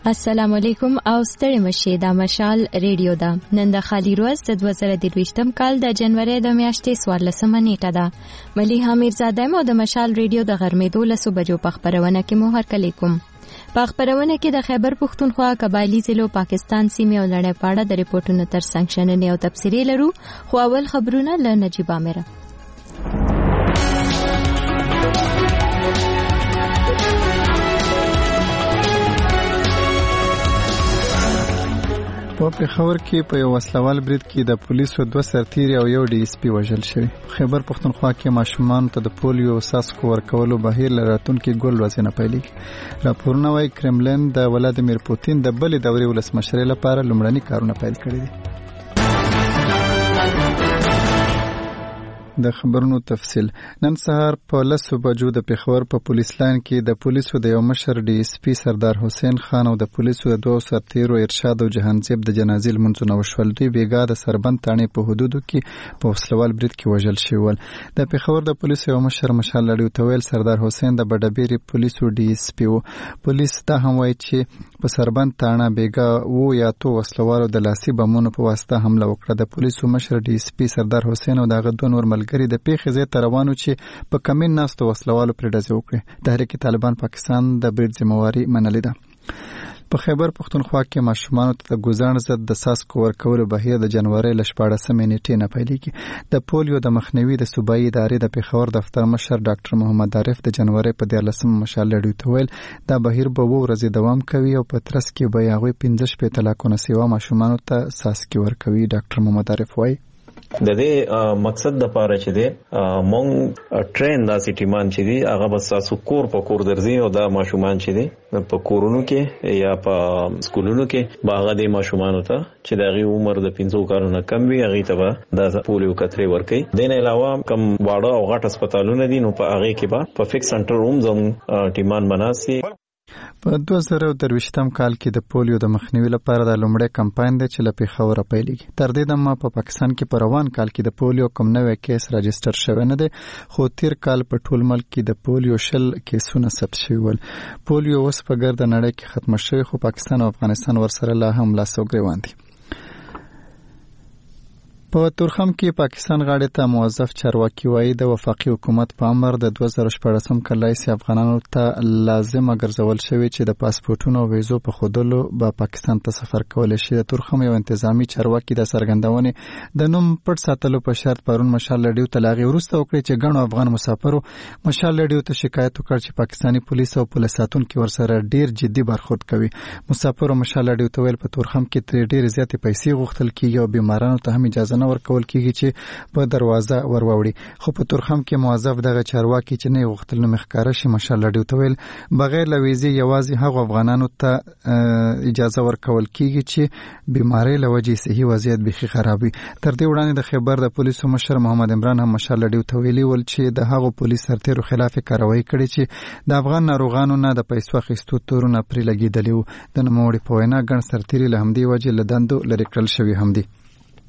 السلام علیکم او ستړي مشه دا مشال ریډیو دا نن د خالی روز د 2023م کال د جنوري د میاشتې 14 نیټه ده مليحه میرزاده مو د مشال ریډیو د غرمې 12 بجو په خبرونه کې مو هرکلی کوم. په خبرونه کې د خیبر پختونخوا قبایلی ضلعو پاکستان سیمې او لړۍ پاړه د ریپورتونو تر څنګ شننې او تفسیری لرو خو اول خبرونه له نجیب عامره. په پیښور کې په یو وسلوال برید کې د پولیسو 2 سرتیري او یو ډي اس پی وژل شوی. خیبر پختونخوا کې ماشومان ته د پولیو څاڅکو ورکولو بهیر لراتونکو ګول وزنه پیلېږي. راپورونه وايي کرملین د ولادیمیر پوتین د بلې دورې ولسمشر لپاره لومړني کارونه پیل کړي دي. د خبرونو تفصیل نن سهار په 10 بجو د پیښور په پولیس لاین کې د پولیسو د یو مشر ډي اس پی سردار حسین خان او د پولیسو د 2 سرتیرو ارشاد او جهانزیب د جنازې لمونځونه وشول. دوی بیګا د سربند تانې په حدودو کې په وسلوال برید کې وژل شول. د پیښور د پولیسو یو مشر مشال لړیو تویل سردار حسین د بډبيري پولیسو ډي اس پی وو. پولیس دا هم وایي چې په سربند تانه بیګا وو یا تو وسلوالو د لاسي بمونو په واسطه حمله وکړه. د پولیسو مشر ډي اس پی سردار حسین او دغه دوه نور ګری د پیښې ځای ته روانو چې په کمین ناستو وسلوالو پرې ډزې وکړې. تحریک طالبان پاکستان د برید ذمہواری منلې ده. په خیبر پختونخوا کې ماشومانو ته د ګوزاڼ ضد د څاڅکو ورکولو بهیر د جنوري ل 14 نیټې نه پیلېږي. د پولیو د مخنیوي د صوبایي ادارې د پیښور دفتر مشر ډاکټر محمد عارف د جنوري په 14 مشال لړیو ته ویل دا بهیر به 2 ورځې دوام کوي او په ترڅ کې به هغوی 15 طلاقونه سیوا ماشومانو ته څاڅکي ورکوي. ډاکټر محمد عارف وایي د دې مقصد د پاره چې دی مونږ ټرین دا سټیمان چې دی هغه بس تاسو کور په کور درځي او دا ماشومان چې دی په کورونو کې یا په سکولونو کې باغ د ماشومان ته چې دغه عمر د 15 کالونو کم وي هغه ته د پولیو کترې ورکي. دین علاوه کم واړه او غټ هسپتالونه دي نو په هغه کې به په فکس سنټر روم زم ټیمان بناسي. په 2023م کال کې د پولیو د مخنیوي لپاره د لومړی کمپاین دی چې له پیښور پیلېږي. تر دې دمه په پاکستان کې په روان کال کې د پولیو کوم نوې کیس راجستر شوی نه دی خو تیر کال په ټول ملک کې د پولیو 10 کیسونه ثبت شوي ول. پولیو اوس په ګرد نړۍ کې ختم شوی خو پاکستان او افغانستان ورسره لا هم لاس او ګریوان دي. په تورخم کې پاکستان غاړې ته موظف چارواکي وایي د وفاقي حکومت په امر د 2014 کال لایسي افغانانو ته لازم ګرځول شوی چې د پاسپورتونو او ویزو په خودلو به پاکستان ته سفر کولای شي. د تورخم یو انتظامی چارواکي د سرګندونې د نوم پټ ساتلو په شرط پرون مشال لړیو ته لاغي ورسته وکړي چې ګڼو افغان مسافرو مشال لړیو ته شکایت وکړ چې پاکستانی پولیس او پولیس ساتونکو ورسره ډیر جدي برخورد کوي. مسافرو مشال لړیو ته ویل په تورخم کې تر ډیر زیاتې پیسې غوښتل کیږي او بیمارانو ته هم اجازه ورکول کیږي چې په دروازه وروړي. خو په تورخم کې موظف دغه چارواکي چې نه غوښتل نو مخکاره شي مشال لړیو ته ویل بغیر له ویزې یوازې هغه افغانانو ته اجازه ورکول کیږي چې بیماری له وجې صحي وضعیت بيخي خرابوي. تر دې وړاندې د خیبر د پولیسو مشر محمد عمران هم مشال لړیو ته ویلي ول چې د هغو پولیس سرتیرو خلاف کاروایی کړې چې د افغان ناروغانو نه د پیسو اخیستو تورونه پرې لګیدلي وو. د نوموړي په وینا ګڼ سرتیري له همدې وجې له دندو لرې کړل شوي هم دي.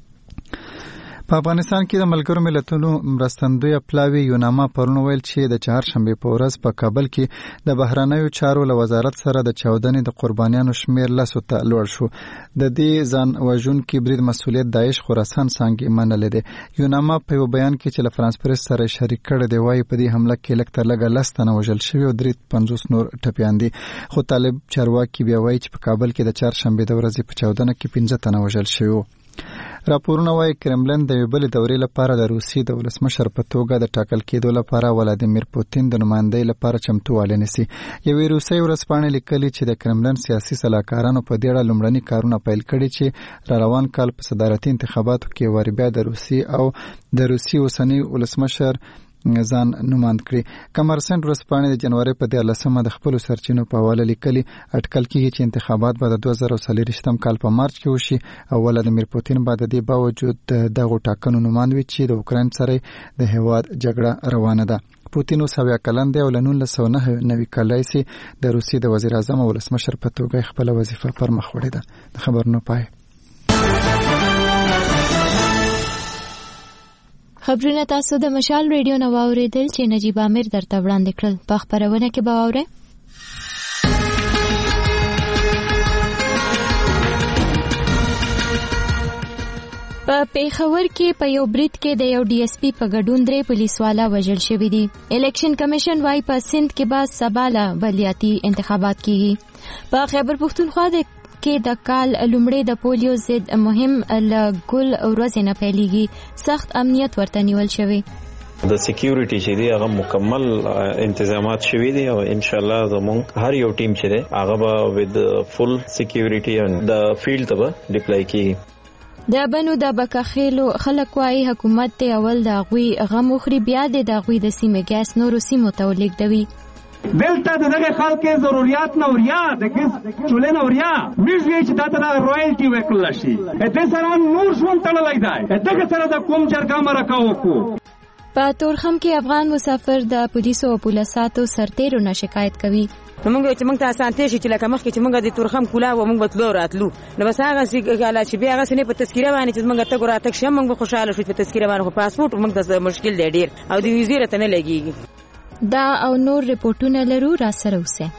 په افغانستان کې د ملګرو ملتونو مرستندوی پلاوی یوناما پرون ویل چې د چهارشنبه په ورځ په کابل کې د بهرنیو چارو له وزارت سره د چاودنې د قربانیانو شمیر لسو ته لوړ شو. د دې ځان وژونکي برید مسؤلیت داعش خراسان څنګه منلې ده. یوناما په یو بیان کې چې له فرانس پریس سره شریک کړي دی وايي په دې حمله کې لکه تر لږه 10 تنه وژل شوي او 50 نور ټپيان دي. خو طالب چارواکي بیا وايي چې په کابل کې د چهارشنبه د ورځې په چاودنه کې 15 تنه وژل شوي. راپورونه وايي کرملین د بلې دورې لپاره د روسي د ولسمشر په توګه د ټاکل کېدو لپاره ولادیمیر پوتین د نمائندګۍ لپاره چمتووالی نیسي. یوې روسي ورځپاڼې لیکلي چې د کرملین سیاسي سلاکارانو په دې اړه لومړني کارونه پیل کړي چې را روان کال په صدارتي انتخاباتو کې وربیا د روسي او د روسي اوسنی ولسمشر ځان نوماند کړي. کمرسنټ ورځپاڼې د جنوري په 14 د خپل سرچینو په حواله لیکلي اټکل کېږي چې انتخابات به د 2023 کال په مارچ کې وشي او ولادیمیر پوتین به د دې باوجود دغه ټاکنو نوماند وي چې د اوکراین سره د هیواد جګړه روانه ده. پوتین اوس 70 کلن دی او له 1990 کال راهیسې د روسیې د وزیر اعظم او ولسمشر په توګه خپل وظیفه پر مخ وړې ده. د خبرونو پای خبرونه تاسو د مشال ریډیو نو اوریدل چې نجیب عامر درته وړاندې کړل. په خبرونه کې به اورئ په پیښور کې په یو برید کې د یو ډي اس پي په ګډون 3 پولیسوالا وژل شوي دي. الیکشن کمیشن وايي په سند کې به سبا بلدیاتي انتخابات کیږي. په خیبر پختونخوا کې د کال لومړی د پولیو ضد مهم ګل ورځ نه پیلېږي. سخت امنیت ورته نیول شوی. د سکیورټي چې دی هغه مکمل انتظامات شوي دي او ان شاء الله زموږ هر یو ټیم چې دی هغه به ود فل سکیورټي اند د فیلډ ته ډیپلای کیږي. د بنو د بکخېلو خلک وايي حکومت ته اول د غوي غم خوري بیا د غوي د سیمه ګاس نورو سیمو ته لیږدوي. دلته دغه خلکو ضرورت نوریا د کس چولې نوریا میږي چې دا د رویالټي وکړل شي د سره نور ژوند تړلای دی دغه سره د کوم جرګه مرکه وکړو. په تورخم کې افغان مسافر د پولیسو او پولیساتو سرتیرو نه شکایت کوي. موږ چې موږ ته اسانتي شي چې لکه مخکې چې موږ د تورخم کولا و موږ بتلو راتلو نو بس هغه چې بیا هغه سنې په تذکیره باندې چې موږ ته ګوراتک شم موږ خوشاله شو په تذکیره باندې خو پاسپورت موږ ته مشکل دی ډیر او د ویزې رته نه لګيږي. دا او نور ریپورتونه لرو را سره اوسه.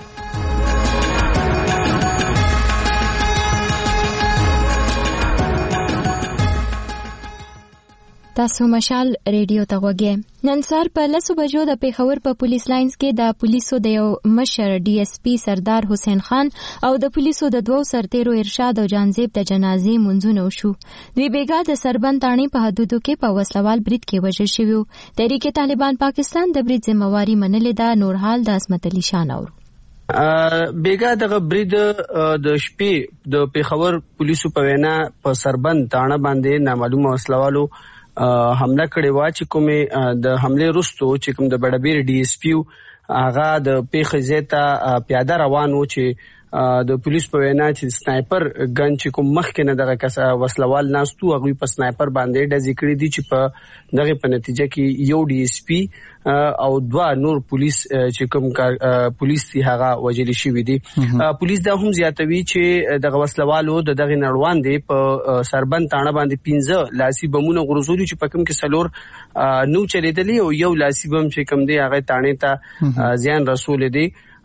تاسو مشال ریډیو ته وګورئ. نن سهار په 10 بجو د پیښور په پولیس لاینز کې د پولیسو د یو مشر ډي اس پي سردار حسین خان او د پولیسو د دوو سرتیرو ارشاد او جانزیب د جنازې منځونه وشو. دوی بیګا د سربند تاڼې په حدودو کې په وسلوال برید کې وژل شوي. تحریک طالبان پاکستان د برید ذمہواری منلې ده. نور حال د عصمت علي شان اورو. بیګا دغه برید د شپې د پیښور پولیسو په وینا په سربند تاڼه باندې نامعلومه وسلوالو حمله کړې و چې کومه د حمله وروسته چې کوم د بډبیر ډي اس پی هغه د پیښې زیاته پیاده روان و چې د پولیس په وینا چې سنایپر ګن چې کوم مخکې نه دغه کس وسلوال ناستو هغه په سنایپر باندې ډزې کړې دي چې په دغه په نتیجه کې یو ډي اس پی او دوا نور پولیس چې کوم پولیس دی هغه وجلی شوی دي. پولیس دا هم زیاتوي چې دغه وسلوالو دغه نړوان دي په سربند تاڼه باندې 15 لاسي بمونه غرزولي چې په کوم کې سلور نو چلیدلی او یو لاسي بم چې کوم دی هغه تاڼې ته زیان رسول دي.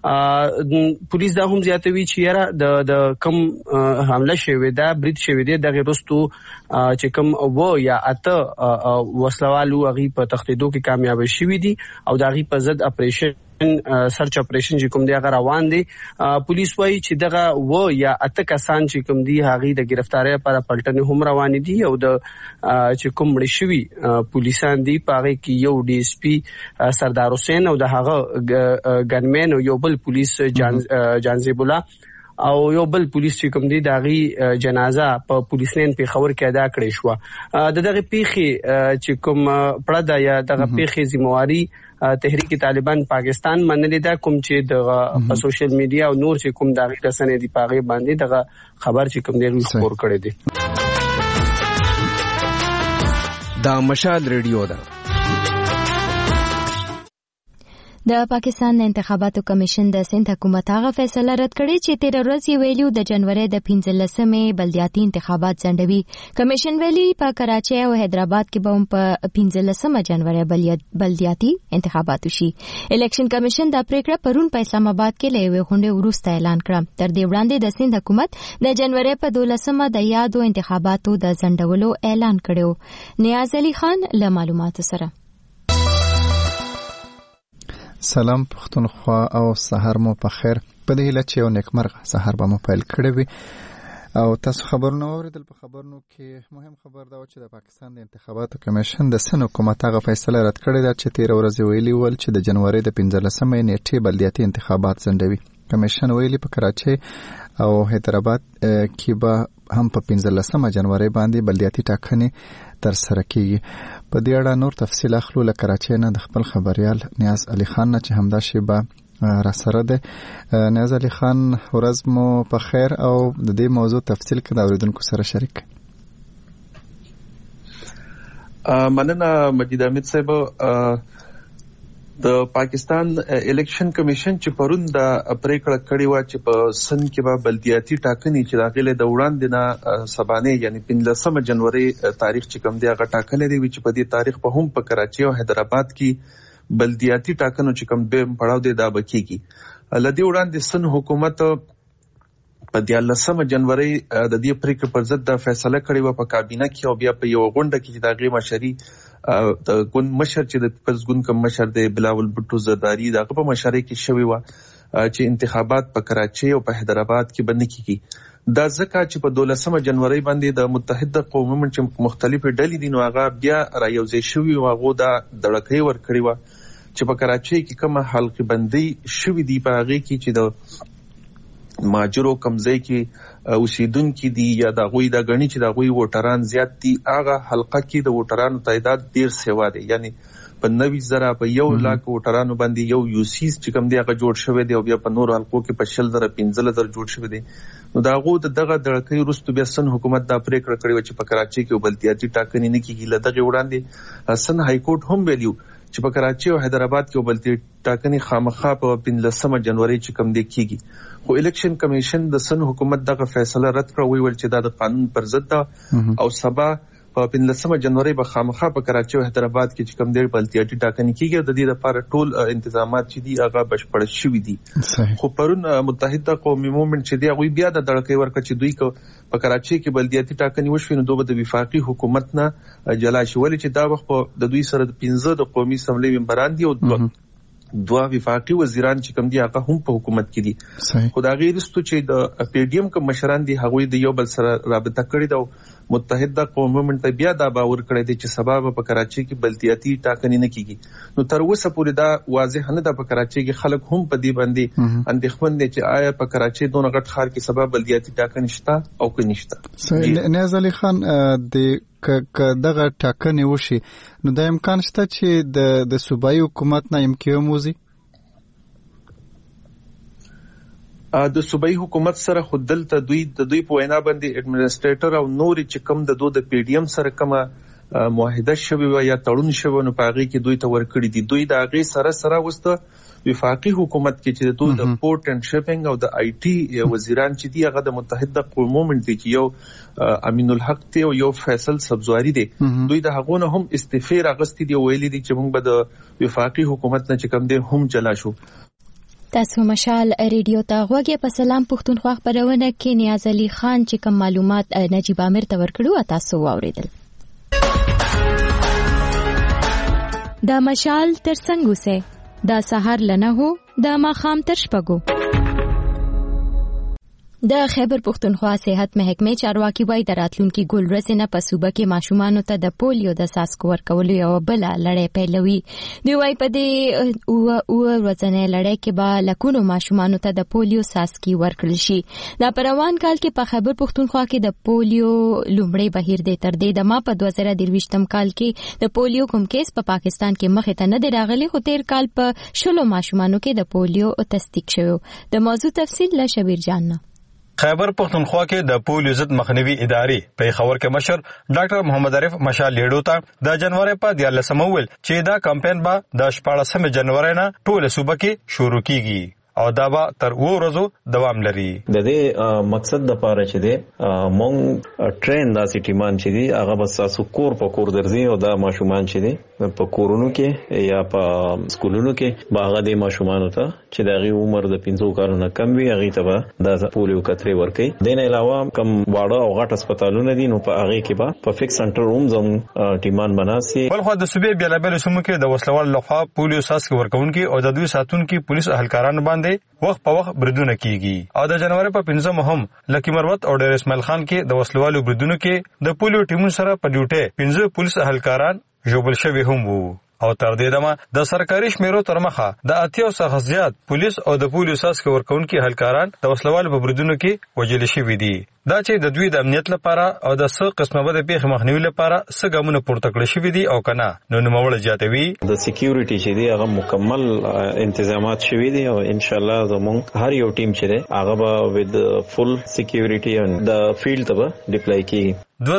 پولیس دا هم زیاتوي چې یاره د کم حمله شوی دا برید شوی دی دغه رستو چې کم و یا اته وسلوالو هغه په تختیدو کې کامیاب شوی دي او د هغه په ضد اپریشن سرچ اپریشن چې کوم دی هغه روان دي. پولیس وايي چې دغه و یا اته کسان چې کوم دی هغه د گرفتاری لپاره پلټنې هم روان دي او د چې کوم مړ شوی پولیسان دي په هغه کې یو ډي اس پی سردار حسین او د هغه ګنمن او یو بل پولیس جانزیب الله او یو بل پولیس چې کوم دی داغي جنازه په پولیس لین پیښور کې ادا کړې شو. دغه پیښې چې کوم پړه یا دغه پیښې ذمہواری تحریک طالبان پاکستان منلې ده کوم چې د په سوشل میډیا او نور چې کوم دغه رسنۍ دی پاغه باندې دغه خبر چې کوم دی خبر کړی دی. دا مشال ریډیو ده. د پاکستان د انتخاباتو کمیشن د سند حکومت هغه فیصله رد کړې چې 13 ورځې ویلو د جنوري د 15مې بلدیاتي انتخابات ځنډوي. کمیشن ویلي په کراچي او حیدرآباد کې به هم په 15 جنوري بلدیاتي انتخابات وشي. الیکشن کمیشن د پریکړه پرون په اسلام آباد کې لوي غونډه وروسته اعلان کړ. تر دې وړاندې د سند حکومت د جنوري په 12مه د یادو انتخاباتو د ځنډولو اعلان کړو. نیاز علي خان له معلوماتو سره. سلام پختونخوا او سحر مو په خیر. په دې هیله چې یو نیکمرغه سحر به مو پیل کړی وي او تاسو خبرونه اوریدل. په خبرونو کې مهم خبر دا و چې د پاکستان د انتخاباتو کمیشن د سن حکومت هغه فیصله رد کړې ده چې 13 ورځې ویلي ول چې د جنوري د 15مې نیټې بلدیاتي انتخابات ځنډوي. کمیشن ویلي په کراچي او حیدرآباد کې به هم په 15 جنوري باندې بلدیاتي ټاکنې تر سره کیږي. په دې اړه نور تفصیل اخلو له کراچي نه د خپل خبريال نیاز علي خان نه چې همدا شیبه را سره ده. نیاز علي خان ورځ مو په خیر او د دې موضوع تفصیل کې د اوریدونکو سره شریک. مننه مجید احمد صاحب. د پاکستان الیکشن کمیشن چې پرون د پریکړه کړې و چې په سن کې به بلدیاتي ټاکنې چې داخله د وړاندې نه سبانه یعنی 15 جنوري تاریخ چې کوم دی هغه ټاکنې دی چې په دې تاریخ په هم په کراچي او حیدرآباد کې بلدیاتي ټاکنو چې کوم به پړاو دی دا بکیږي. لدی وړاندې سن حکومت په 13 جنوري د دې پریکړې پر ضد د فیصله کړې و په کابینه کې او بیا په یو غونډه کې چې د غي مشري د ګوند مشر چې د پیپلز ګوند کوم مشر دی بلاول بوټو زرداری دغه په مشرۍ کې شوی و چې انتخابات په کراچي او په حیدرآباد کې باندې کیږي دا ځکه چې په 12 جنوري باندې د متحده قومونو چې مختلفې ډلې دي نو هغه بیا رايوځي شوی او هغه د دړکې ور کړی و چې په کراچي کې کومه حلقه بندي شوې دي په هغه کې چې د ماجرو کمزې کې اوسیدونکو دي یا د غوي د غني چې د غوي ووټران زیات دي هغه حلقه کې د ووټرانو تعداد ډیر سیوا دي یعنی په 90,000 په 1 لک ووټرانو باندې یو یوسیس چې کوم دی هغه جوړ شوی دی او بیا په نور حلقو کې په 15,000 جوړ شوی دی نو دا غو دغه دړکې رستو بیا سن حکومت دا پریکړه کړې چې په کراچي کې بلدیاتي ټاکنې نه کیږي لدغه وړاندې سن های کورټ هم ویلیو چې په کراچي او حیدرآباد کې بلدیاتي ټاکنې خامخا په 15 جنوري چې کوم دی کیږي خو الیکشن کمیشن د سن حکومت دغه فیصله رد کړ ویل چې دا د قانون پر ضد ده او سبا په 15 جنوري به خامخا په کراچي او حیدرآباد کې چې کوم دی بلدیاتي ټاکنې کیږي د دې لپاره ټول انتظامات چې دي هغه بشپړ شوي دي خو پرون متحده قومي مومنت چې دی هغه بیا د دړکې ورکړ چې دوی په کراچي کې بلدیاتي ټاکنې وشوي نو دوی د وفاقي حکومت نه جلا شول چې دا وخت د دوی سره د 15 د قومي اسمبلی ممبران دي او دوه وفاقي وزیران چې کوم دي هغه هم په حکومت کې دي خدای غیرستو چې د پی ډی ایم کوم مشران دي هغه د یو بل سره رابطه کړې ده متحده قومونو ته بیا دا باور کړی دی چې سبب په کراچي کې بلدیاتي ټاکنې نه کیږي نو تر اوسه پورې دا واضح نه ده په کراچي کې خلک هم په دې باندې اندېښمن دي چې آیا په کراچي دونه غټ ښار کې سبب بلدیاتي ټاکنې شته او که نشته نیاز علي خان د دغه ټاکنې وشي نو د امکان شته چې د صوبایي حکومت نه امکان موزي د صوبایي حکومت سره خودل ته دوی په وینا باندې اډمنسټریټر او نوري چې کوم د پی ډی ایم سره کومه معاهده شوی و یا تړون شوی نو پاغي کې دوی ته ورکړي دي دوی د هغه سره وسته وفاقي حکومت کې چې دوی د پورت اند شپینګ او د آی ټي وزیران چې دی هغه د متحده قومونو دي چې یو امین الحق ته یو فیصل سبزواری دي دوی د هغونه هم استعفا راغستې دی ویلي دي چې موږ به د وفاقي حکومت نه چې کوم دي هم جلا شو تاسو مشال ریډیو ته غوږی په سلام پښتونخوا خبرونه کې نیاز علي خان چې کوم معلومات نجیب عامر ته ورکړو تاسو واوریدل دا مشال تر څنګه وسه دا سحر لنه هو دا ماخام تر شپږو د خیبر پښتونخوا صحت محکمې چارواکي وایي د راتلونکي ګل ورځې نه په صوبه کې ماشومانو ته د پولیو د څاڅکو ورکولو یو بل لړۍ پیلوي دوی وایي په دې او ورځنۍ لړۍ کې به لکونو ماشومانو ته د پولیو څاڅکي ورکړل شي دا په روان کال کې په خیبر پښتونخوا کې د پولیو لومړی بهیر دی تر دې د ما په 2023 کال کې د پولیو کوم کیس په پاکستان کې مخې ته نه دی راغلی خو تیر کال په 16 ماشومانو کې د پولیو تصدیق شوی د موضوع تفصیل له شبیر جان خیبر پختونخوا کې د پولیو ضد مخنیوي ادارې په خبر کې مشر ډاکټر محمد عارف مشال لیډو ته د جنوري په 14 مول چې دا کمپاین به د 14 جنوري نه ټول صوبه کې شروع کیږي او دا به تر ورځو دوام لري د دې مقصد د پاره چې دی مونږ ټرین د سټیمان چې دی هغه بس تاسو کور په کور درځي او دا ماشومان چې دی په کورونو کې یا په سکولونو کې باغ د ماشومان ته چې دغه عمر د 15 کالونو کم وي هغه ته د پولیو کتري ورکي دین علاوه کم واړه او غټ هسپتالونه دي نو په هغه کې به په فکس سنټر روم زم ټیمان بناسي بل خو د صوبې بیلابل سمو کې د وسلوال لخوا پولیو ساس ورکونکي او د دوی ساتونکو پولیس اهلکارانو باندې وخت په وخت بریدونه کیږي او د جنوري په 15 هم لکی مروت او ډیر اسماعیل خان کې د وسلوالو بریدونو کې د پولیو ټیمونو سره په ډیوټي 15 پولیس اهلکاران ژوبل شوی هم وو او تر دې دمه د سرکاري شمیرو تر مخه د اتیو څخه زیات پولیس او د پولیو ساس ورکونکي اهلکاران د وسلوالو په بریدونو کې وژل شوی دي دا چې د دوی د امنیت لپاره او د څه قسمه بده پیښه مخنیوي لپاره څه ګامونه پورته کړی شوی دي او کنه نو نوموړ جاتوي د سکیورټي چې دی هغه مکمل تنظیمات شوی دي او ان شاء الله زموږ هر یو ټیم چې دی هغه به ود فل سکیورټي او د فیلډ ته ډیپلای کیږي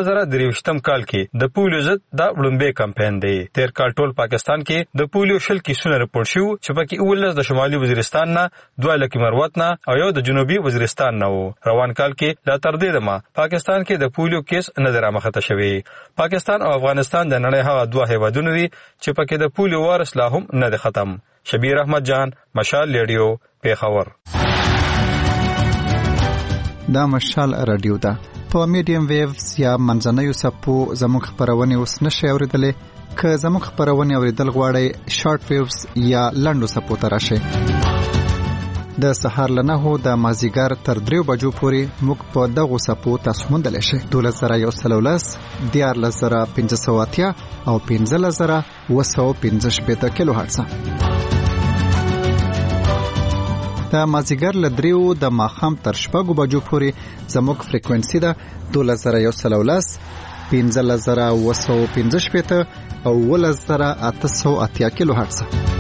2023 کال کې د پولیو ضد د وړاندې کمپاین دی تیر کال ټول پاکستان کې د پولیو شل کیسونه راپور شو چې پکې اولز د شمالي وزیرستان نه 2 لکه مروت نه او یو د جنوبي وزیرستان نه وو روان کال کې لا تر دې دمه پاکستان کې د پولیو کیس نه درامخته شوی پاکستان او افغانستان د نړۍ هغه دوه هیوادونه دي چې پکې د پولیو وارث لا هم نه ختم شبیر احمد جان مشال لیډیو پیښور دا مشال رادیو ده. په میډیم ویوز یا منځنیو څپو زموږ خپرونې اوس نشئ اورېدلی. که زموږ خپرونې اورېدل غواړئ شارټ ویوز یا لنډو څپو ته راشئ. د سهار له 9 د مازیګر تر 3 بجو پورې موږ په دغو څپو تاسو موندلی شئ. 12110 14580 او 15715 کیلو هرتز. د مازیګر له 3 د ماښام تر 6 بجو پورې زموږ فریکوئنسي ده 12110 15715 او 11880 کیلو هرتز.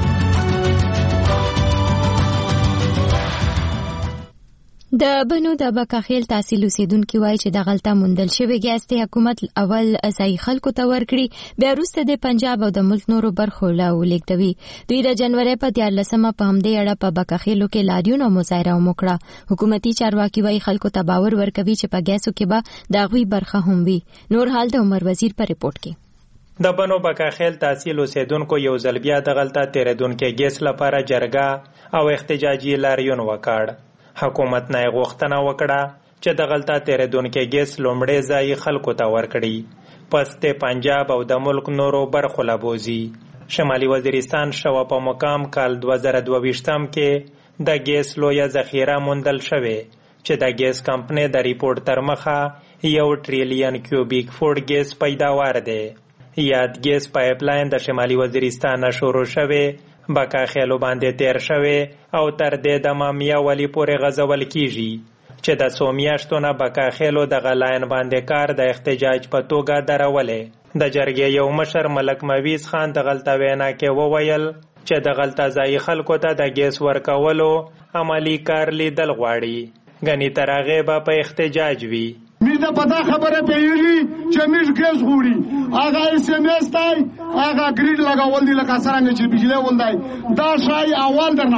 د بنو د بکاخیل تحصیل اوسیدونکو وایي چې د غلطه موندل شوی ګاز ته حکومت اول ځای خلکو ته ورکړي، بیا وروسته د پنجاب او د ملک نورو برخو له ولېږدوي. دوی د جنوري په 14مه په همدې اړه په بکاخیلو کې لاریون او مظاهره وکړه. حکومتي چارواکي وایي خلکو ته باور ورکوي چې په ګاسو کې به د غوي برخه هم وي. نور حال د عمر وزیر په ریپورت کې. د بنو بکاخیل تحصیل اوسیدونکو یو ځل بیا د غلطه تیریدونکو ګاز لپاره جرګه او احتجاجي لاریون وکړ. حکومت نه غوښتنه وکړه چې د غلطه تیریدونکو ګاز لومړی ځای خلکو ته ورکړي، پس د پنجاب او د ملک نورو برخو له بوزي. شمالي وزیرستان شوه په مقام کال 2022 کې د ګاز لویه ذخیره موندل شوې چې د ګاز کمپنۍ د ریپورت تر مخه 1 ټریلیون کیوبیک فوټ ګاز پیداوار دی. یاد ګاز پایپلاین د شمالي وزیرستان شروع شوې، بکاخیلو باندې تیر شوی او تر دې د مامیا ولی پورې غځول کیږي چې د څو میاشتو نه بکاخیلو د غلاین باندې کار د احتجاج په توګه درولې. د جرګې یو مشر ملک مویز خان د غلطه وینا کې وویل چې د غلطه ځای خلکو ته د ګاز ورکولو عملی کار لیدل غواړي، ګنې تر هغې به په احتجاج وي. میز د پتا خبره پیږي چې میز ګاز غوړي هغه اس ام اس تای هغه ګریډ لگاول دي لکه څنګه چې بجلی ولدای دا شای اول درنه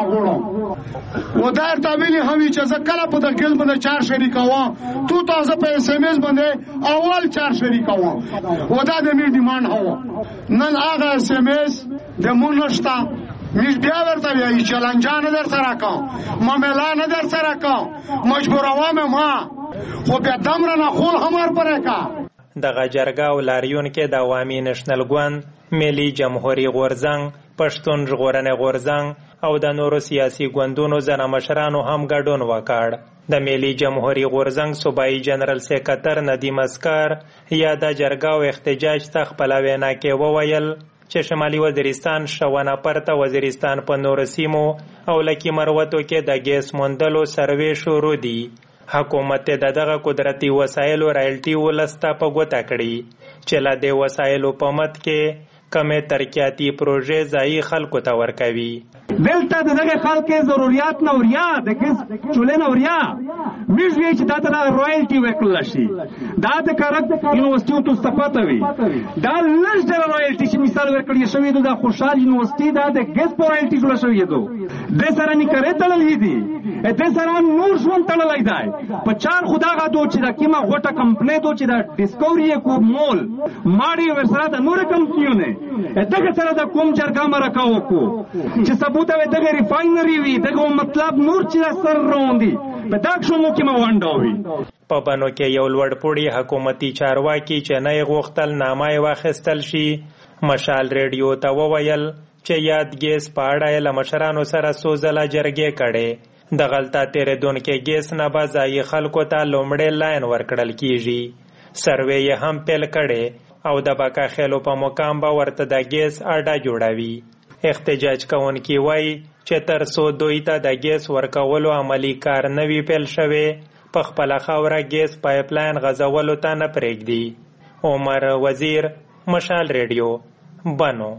غوړو و دا تابلی همي چې ځکه په د ګاز باندې 4 شریک و تو تاسو په اس ام اس باندې اول 4 شریک و و دا د می ډیماند هو نن هغه اس ام اس د مونږتا میز بیا ورته وی چلنجان در سره کا مملان در سره کا مجبوروامه ما خو بیا دمره نه خول همار پره کا. دغه جرګه او لاریون کې د عوامي نشنل ګوند، ملي جمهوریت غورځنګ، پښتون ژغورنې غورځنګ او د نورو سیاسي ګوندونو ځنه مشرانو هم ګډون وکړ. د ملي جمهوریت غورځنګ صوبایي جنرال سیکرټر ندیم اسکر یا د جرګه او احتجاج ته خپل وینا کې وویل چې شمالي وزیرستان شونه پرته وزیرستان په نورو سیمو او لکي مروتو کې د ګاز موندلو سروې شروع دي. حکومت د دغه قدرتي وسایلو رایلټي ولسته په ګوته کړي چې له دې وسایلو په مت کې کمې ترقیاتي پروژې ځای خلکو ته ورکوي. دلته دغه خلکو ضرورت نه وریا د ګاز چولې نه وریا میږي چې دا ته رایلټي وکړل شي. دا د کارک یونیورسيټي ته استفاده وي. دا لږ د رایلټي چې مثال ورکړی شوی د خوشحال یونیورسيټي دا د ګاز رایلټي جوړ شوی دی. د سره نکره تړلې دي، د سره نور ژوند تړلای دی. په 4 خدا غاډو چې د کیما غوټه کمپنۍ دو چې د ډیسکوري کو مول ماډي ورسره د نور کمپنیونه دغه سره د کوم جرګه مرکاو کو چې ثبوت او دغه ریفاینری وي دغه مطلب نور چې سر روندي په دغه شمو کې ما وانډوي. په بنو کې یو لوړ پوړی حکومتي چارواکي چې نه غوښتل نامه واخیستل شي مشال ریډیو ته وویل چې یاد ګاز په اړه له مشرانو سره سوزله جرګې کړي. د غلطه تیریدونکو ګاز نه به ځای خلکو ته لومړی لاین ورکړل کیږي. سروې یې هم پیل کړي او د بکاخیلو په مقام به ورته د ګاز اډه جوړوي. احتجاج کوونکي وایي چې تر څو دوی ته د ګاز ورکولو عملی کار نه وي پیل شوی په خپله خاوره ګاز پایپلاین غځولو ته نه پرېږدي. عمر وزیر، مشال ریډیو، بنو.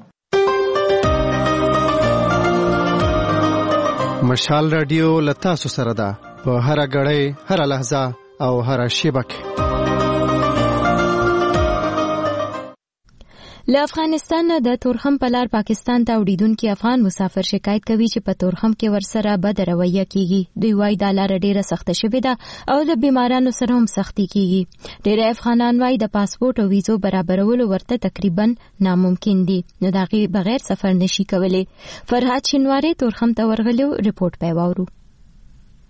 مشال رادیو لتاسو سره ده په هر غړې، هر لحظه او هر شیبه کې. له افغانستان نه د تورخم په لار پاکستان ته وړیدونکي افغان مسافر شکایت کوي چې په تورخم کې ورسره بد رویه کیږي. دوی وايي دا لار ډیره سخته شوې ده او د بیمارانو سره هم سختي کیږي. ډیره افغانان وايي د پاسپورت او ویزو برابرولو ورته تقریبا ناممکن دي، نو دا غي بغیر سفر نشي کولای. فرحات شینواری تورخم ته ورغلو، ریپورت پېواورو.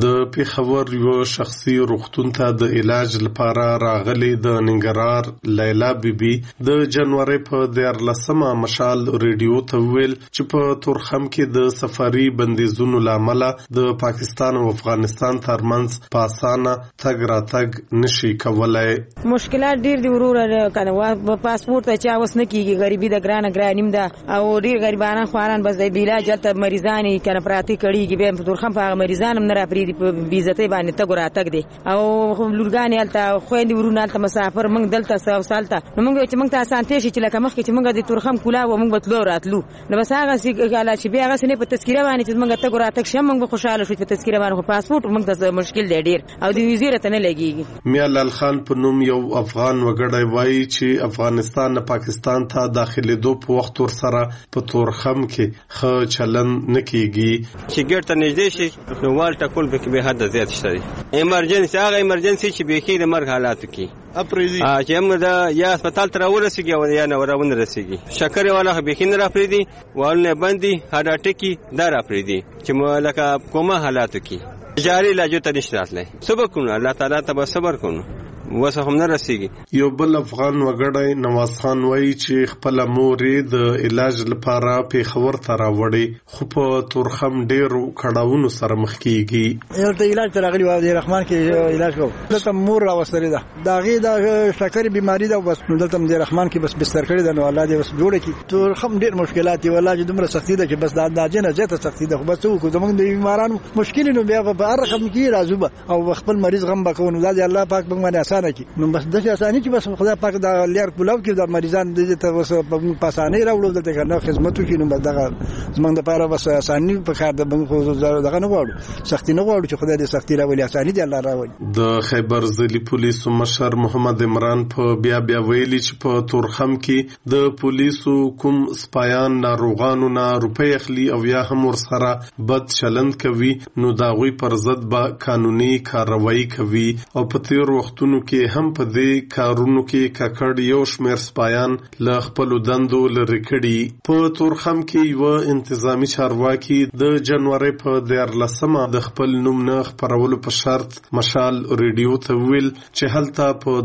د پیښور یو شخصي روغتون ته د علاج لپاره راغلي د ننګرهار لیلا بیبي د جنوري په 14 مشال ریډیو ته ویل چې په تورخم کې د سفاري بندیزونو لامل د پاکستان او افغانستان ترمنځ په اسانه تګ راتګ نشي کولای. مشکلات ډیر دي ورور کنه پاسپورت چا وس نه کیږي غریبي د ګرانیم ده او ډیر غریبانه خواران بس د علاج ته مریضان کنه پراتی کړي به په تورخم په مریضان هم نه را پریدي په بیزته باندې تګ راتګ دي او لورګان الته خويندې ورونه الته مسافر موږ دلته سالته موږ چې موږ ته اسانته شي چې لکه مخ کې چې موږ د تورخم کولا و موږ بتلو راتلو نو بس هغه چې بیا هغه نه په تذکره باندې چې موږ تګ راتګ شم موږ خوشاله شو په تذکره باندې پاسپورت موږ ته مشکل دی ډیر او د وزیر ته نه لګيږي. میال خان په نوم یو افغان وګړی وایي چې افغانستان نه پاکستان ته داخليدو په وخت ور سره په تورخم کې خو چلن نکېږي چې ګټ ته نږدې شي نو وال ټکول به به حد زیات شي ایمرجنسي هغه ایمرجنسي چې به کې د مرګ حالات کې اپریدي چې موږ د یا هسپتال تر ورسېږي او یا نه ورونه رسېږي شکر والا به کې نه راپریدي والنه باندې هډا ټکی دار اپریدي چې ملکه کومه حالات کې جاری علاج ته نشراتله صبر کوو الله تعالی ته صبر کوو وسه هم نه رسیږي. یو بل افغان وګړی نواز خان وایي چې خپل مورې د علاج لپاره پیښور ته راوړي خو په تورخم ډیرو کړهونو سره مخ کیږي. یو ته علاج تر غلی وادي رحمان کې علاج کو دلته مور راوستري ده داغه د شکر بیماری ده بس دلته د رحمان کې بس بستر کړی ده نو الله دې بس جوړ کړي. تورخم ډیر مشکلات دی ولله دومره سختی ده چې بس د اندازې زیاته سختی ده خو بس کو زمونږ د بیمارانو مشکل نو بیا په هر رقم کې راځو او خپل مریض غم بکونو دا الله پاک باندې نو بس د اساني چې بس خدای پاک د لیر کولاو کې د مریضان د ته وس په اساني راوړل د کنه خدمتو کې نو بس دغه زمونږ د پاره بس اساني په کار د بنګ خو دغه نه غواړو سختي نه غواړو چې خدای دې سختي راولي اساني دې الله راولي. د خیبر ضلعي پولیسو مشر محمد عمران په بیا ویلي چې په تورخم کې د پولیسو کوم سپایان ناروغانو نه روپۍ اخلي او یا هم ورسره بد چلند کوي نو دا غوي پر ضد به قانوني کاروایی کوي او په تیر وختونو کې هم په دې کارونو کې ککړ یو شمېر سپایان له خپل دندو لري کړي. په تورخم کې یو انتظامی چارواکي د جنوري په 14 د خپل نوم نه خبرولو په شرط مشال ریډیو ته ویل چې هلته په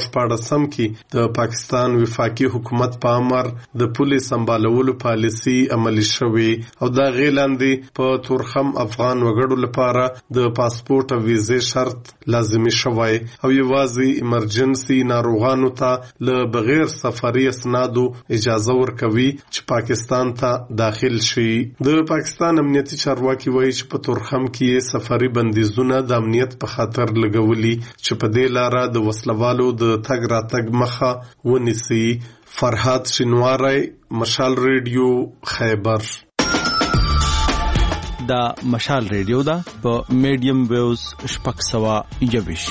2014 کې د پاکستان وفاقي حکومت په امر د پولیس سمبالولو پالیسي عملي شوې او دا غیلاندې په تورخم افغان وګړو لپاره د پاسپورت او ویزې شرط لازمي شوی او یوازې ایمرجنسي ناروغانو ته له بغیر سفري اسنادو اجازه ورکوي چې پاکستان ته داخل شي. د پاکستان امنیتي چارواکي وایي چې په تورخم کې سفري بندیزونه د امنیت په خاطر لګولي چې په دې لاره د وسلوالو د تګ راتګ مخه ونیسي. فرحات شینواری مشال ریډیو خیبر. دا مشال ریډیو دا په میډیم ویوز شپږ سوه یویش.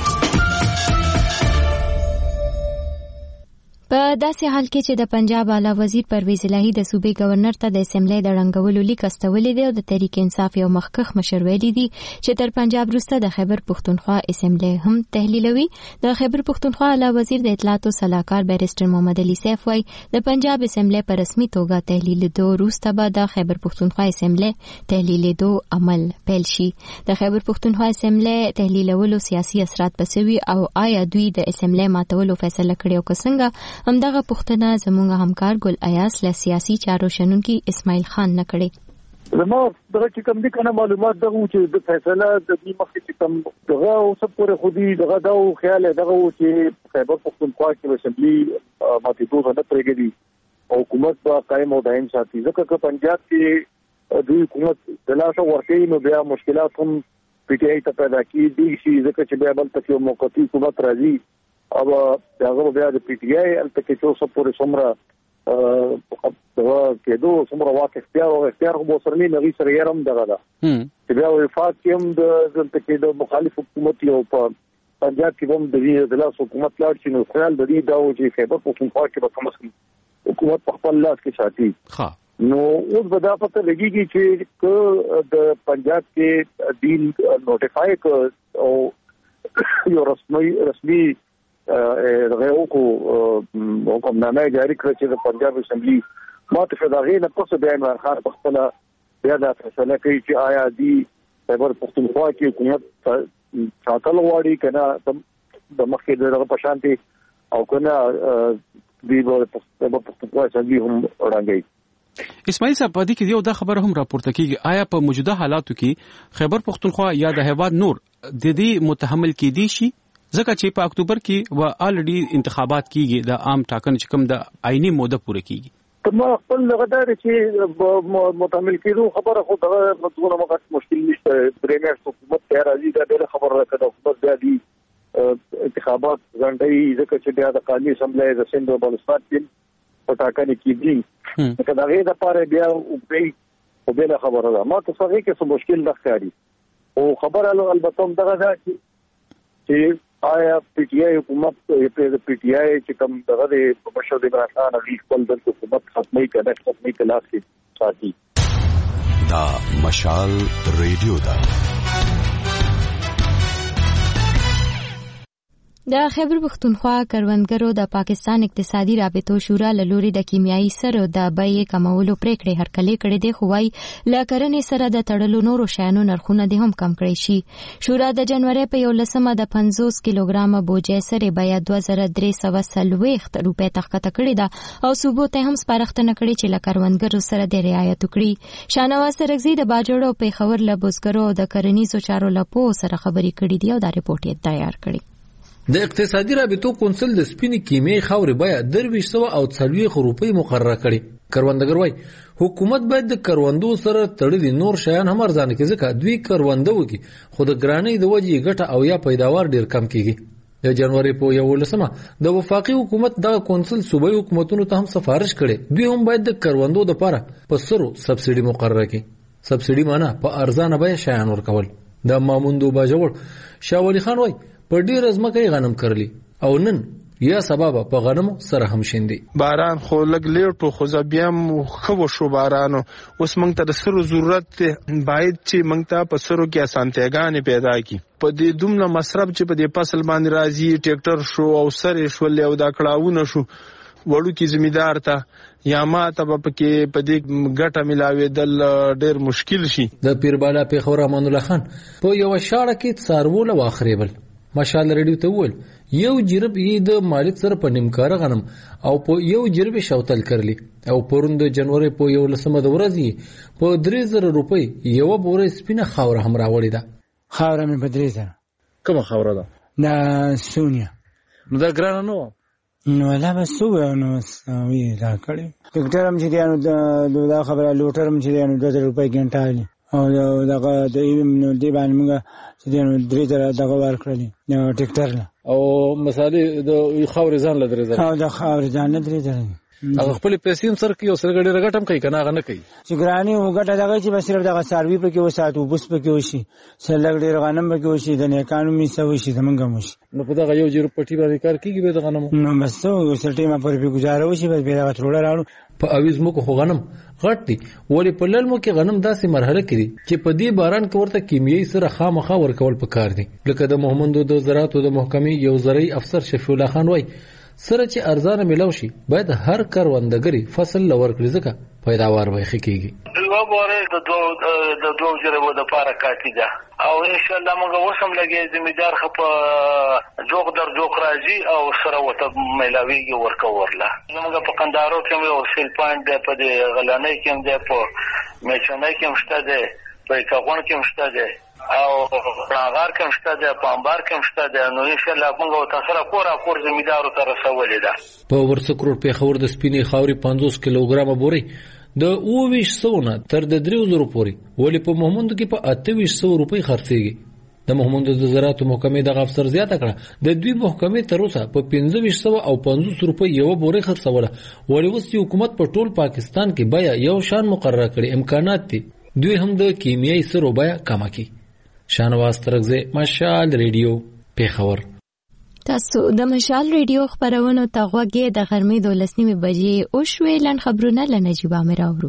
په داسې حال کې چې د پنجاب اعلی وزیر پرویز الهی د صوبې گورنر ته د اسمبلی د رنګولو لیک استولې دی او د تحریک انصاف یو مخکخ مشر ویلي دی چې تر پنجاب وروسته د خیبر پښتونخوا اسمبلی هم تحلیلوي. د خیبر پښتونخوا اعلی وزیر د اطلاعات او صلاحکار بیرسټر محمد علي سیف وايي د پنجاب اسمبلی په رسمي توګه تحلیلېدو وروسته به د خیبر پښتونخوا اسمبلی تحلیلېدو عمل پیل شي. د خیبر پښتونخوا اسمبلی تحلیلولو سیاسي اثرات پسوي او آیا دوی د اسمبلی ماتولو فیصله کړې او څنګه همدغه پوښتنه زموږ همکار ګل ایاس له سیاسي چارو شنونکي اسماعیل خان نه کړې. زما دغه چې کوم دي کنه معلومات دغه چې د فیصله د دې مخکې چې کوم دغه اوس پورې خودي دغه دا خیال دغه چې خیبر پښتونخوا کې اسمبلی ماتېدو نه پرېږدي او حکومت با قائم او دائم ساتي ځکه چې پنجاب کې دوی حکومت د لاسه ورکړي نو بیا مشکلات هم پی ټی آی ته پیدا کیږي ځکه چې بیا بل تکي موقتی حکومت راځي او هغه بیا د پی ټی آی ال تکي چې اوس پورې څومره دغه کېدو څومره واقع اختیار هم سره نه لري سره یې هم دغه ده چې بیا وفات کې هم د تکي د مخالف حکومت یو په پنجاب کې هم د دې د لاس حکومت لاړ چې نو خیال د دې دا و چې خیبر پښتونخوا کې به کوم حکومت په خپل لاس کې ساتي نو اوس به دا پته لګیږي چې د پنجاب کې دین نوټیفای ک او یو رسمي دغه کو حکمنامه جاری کړ چې د پنجاب اسمبلی ماته فداغې نه پس بیا عمران خان په خپل بیا دا فیصله کوي چې آیا دی خیبر پختونخوا کې حکومت ساتل غواړي کنه د مخکې د پشانتي او کنه د پختونخوا څنګه هم وړاندې اسماعیل صاحب پدې کې یو د خبره هم راپورته کیږي آیا په موجوده حالاتو کې خیبر پختونخوا یا د هیواد نور د دې متحمل کېدی شي ځکه چې په اکتوبر کې و الریډي انتخابات کیږي د عام ټاکنې چې کوم د آئینی موده پوره کیږي ما خپل غدار چې متحمل کېدو خبره خو دغه مطلب موږ مشکل نشته درېمه حکومت ته راځي دا ډېر خبره راکړه حکومت بیا دي انتخابات ځانډي ځکه چې بیا د قانوني اسمبلی د سند او بلوچستان کې په ټاکنې کېږي چې دا غي د پاره بیا او بیا خبره ده ما ته څنګه کې څه مشکل نه ښکاري او خبره البته دغه ده چې آیا پی ټی آی حکومت په پی ټی آی چې کوم دغه د مشر عمران خان غي خپل د حکومت ختمي کلاس کې ساتي دا مشال ریډیو دا د خیبر پختونخوا کروندګرو د پاکستان اقتصادي رابطو شورا له لوري د کیمیاوي سرو د بیې کمولو پریکړې هرکلې کړې دي خو وايي له کرنې سره د تړلو نورو شیانو نرخونه دې هم کم کړی شي شورا د جنوري په 11 د 50 کیلوګرام بوجې سره بیه 2340 روپۍ تخته کړې ده او صوبو ته هم سپارښتنه کړې چې له کروندګرو سره د رعایت وکړي شانواز سرګزي د باجوړو په خبر له بوزګرو د کرنیزو چارو لپو سره خبري کړې دي او دا ریپورت یې تیار کړی د اقتصادي رابطو کونسل د سپینې کیمیاوي خاورې بیه 2340 روپۍ مقرره کړې کروندګر وایي حکومت باید د کروندو سره تړلي نور شیان هم ارزانه کړي ځکه دوی کروندو کې خو د ګرانۍ د وجې ګټه او یا پیداوار ډیر کم کیږي د جنوري په 11 د وفاقي حکومت د کونسل صوبایي حکومتونو ته هم سفارش کړي دوی هم باید د کروندو لپاره په سرو سبسيډي مقرره کړي سبسيډي معنی په ارزانه بیه شیان ورکول د ماموندو باجوړ شاولي خان وایي په ډیر ازمکه غنم کرلی او نن یا سبب په غنمو سره هم شیندي باران خو لګ لیټو خو زبیم خو شو بارانو اوس مونږ ته د سرو ضرورت باید چې مونږ ته په سرو کې اسانتیاګانې پیدا کی په دې دومره مصرف چې په دې فصل باندې راځي ټریکټر شو او سره شو له دا کړهونه شو وړو کې زمیدار ته یا ما ته پکې په دې ګټه ملاوي دل ډیر مشکل شي د پیربالا په خور امان الله خان په یو شاړه کې څارول واخریبل مشال ریډیو ته ول یو جرب یې د مالک سره په نیمکاره غنم او په یو جرب شوتل کرلی او پروند جنوري په 11 د ورځې په 3000 روپۍ یو بورې سپینه خاور هم راوړی ده خاور مې په 3000 کوم خاور ده دا سونیا نو دا ګران نو نو لا بسو نو وی دا کړي ټریکټر هم چې دا خبره لوټر هم چې 2000 روپۍ ګنټه او دغه د نو دی باندې موږ چې درې زره دغه ورکړل نو ټریکټر او مثالي د خاور ځان له درې زره او د خاور ځان له درې زره هغه خپل پیسې هم سر کې او سرګړې رګټم کوي کنه هغه نه کوي چې ګرانی وګټه دغه چې بس صرف دغه سروي په کې وساتو بوس په کې وشي سلګړې غنم په کې وشي د نه قانوني سوي شي زمونږ مش نو په دغه یو جیر پټي باندې کار کیږي به د غنمو نو بس نو سلټي ما پر به گزاره وشي بس به دغه تروړه راړو په اویز مو کو غنم غټ دي ولې په للمو کې غنم داسې مرحله کړي چې په دې باران کې ورته کیمیاوي سره خامخا ورکول پکار دي لکه د محمد د زراعت او د محکمې یو زرعي افسر شفیع الله خان وای سره چې ارزانه ملو شي باید هر کروندګری فصل لور کړي ځکه پیداوار به ښه دوه بوره د دوه جربو د پاره کافي ده او ان شاء الله موږ وسم لګي زمیدار خپ جوخ در جوخ راځي او سره وته ملاویږي ورکورله موږ په قندارو کې یو سیل پوینټ ده په غلانې کې ده په میچنې کې مشته ده په کاغون کې مشته ده او راغار کوم شته ده په انبار کوم شته ده نو ان شاء الله موږ تاسو کور زمیدارو ته رسولې ده په ورسکروټ په خور د سپینې خاوري 50 کیلوګرام بوري د 2200 تر د 3000 پورې ولې په محمد کې په 2800 روپۍ خرڅيږي د محمد د زراعت محکمې د افسر زیاته کړه د دوی محکمې تر اوسه په 2500 او 500 روپۍ یو بوري خرڅوله ولې اوس حکومت په ټول پاکستان کې بیا یو شان مقرره کړي امکانات دي دوی هم د کیمیاوي سرو بیا کم کړي شانواز ترغزه مشال ریډیو پیښور تاسو د مشال ریډیو خبرونو ته غوږی د غرمې 12 بجې او شویلن خبرونه لنجيبه مې راوړو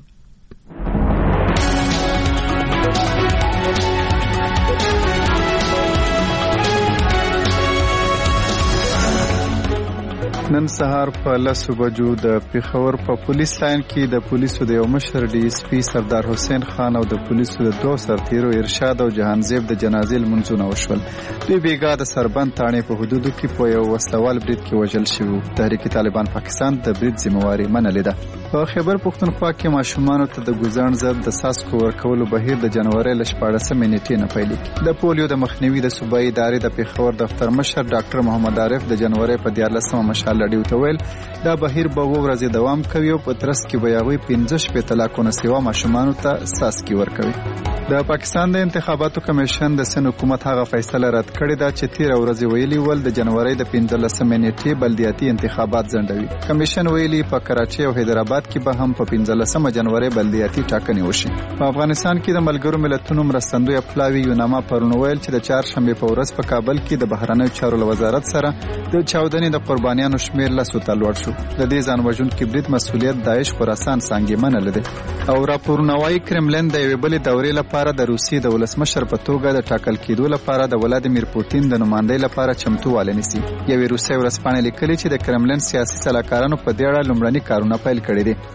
نن سهار په 10 بجو د پیښور په پولیس لاین کې د پولیسو د یو مشر ډي اس پي سردار حسین خان او د پولیسو د دوه سرتیرو ارشاد او جهانزیب د جنازې لمونځونه وشول. دوی بیګا د سربند تاڼې په حدودو کې په یو وسلوال برید کې وژل شوي. تحریک طالبان پاکستان د برید ذمہواری منلې ده. په خیبر پښتونخوا کې ماشومانو ته د ګوزڼ ضد د ساسکو ورکولو بهیر د جنوري ل 14 نیټې نه پیلېږي. د پولیو د مخنیوي د صوبایي ادارې د پیښور دفتر مشر ډاکټر محمد عارف د جنوري په 14 مشال لړیو ته ویل دا بهیر به ورځې دوام کوي او په ترڅ کې به یوې 15 طلاقونه سیوا ماشومانو ته ساسکي ورکوي. د پاکستان د انتخاباتو کمیشن د سن حکومت هغه فیصله رد کړې ده چې 13 ورځې ویلي ول د جنوري د 15 نیټې بلدیاتي انتخابات ځنډوي. کمیشن ویلي په کراچي او حیدرآباد کې به هم په 15 جنوري بلدیاتي ټاکنې وشي. په افغانستان کې د ملګرو ملتونو مرستندوی افلاوی یوناما پرون ویل چې د چهارشنبه په ورځ په کابل کې د بهرنیو چارو وزارت سره د چاودنې د قربانیانو شمیر لسو ته لوړ شو. د دې ځان وژونکي برید مسؤلیت داعش خراسان څنګه منل دي او راپورونه وايي کرملین د یوې بلې دورې لپاره د روسیې د ولسمشر په توګه د ټاکل کېدو لپاره د ولادیمیر پوتین د نمائندۍ لپاره چمتووالی نیسي. یوې روسي ورځپاڼې لیکلي چې د کرملین سیاسي سلاکارانو په دې اړه لومړني کارونه پیل کړي دي.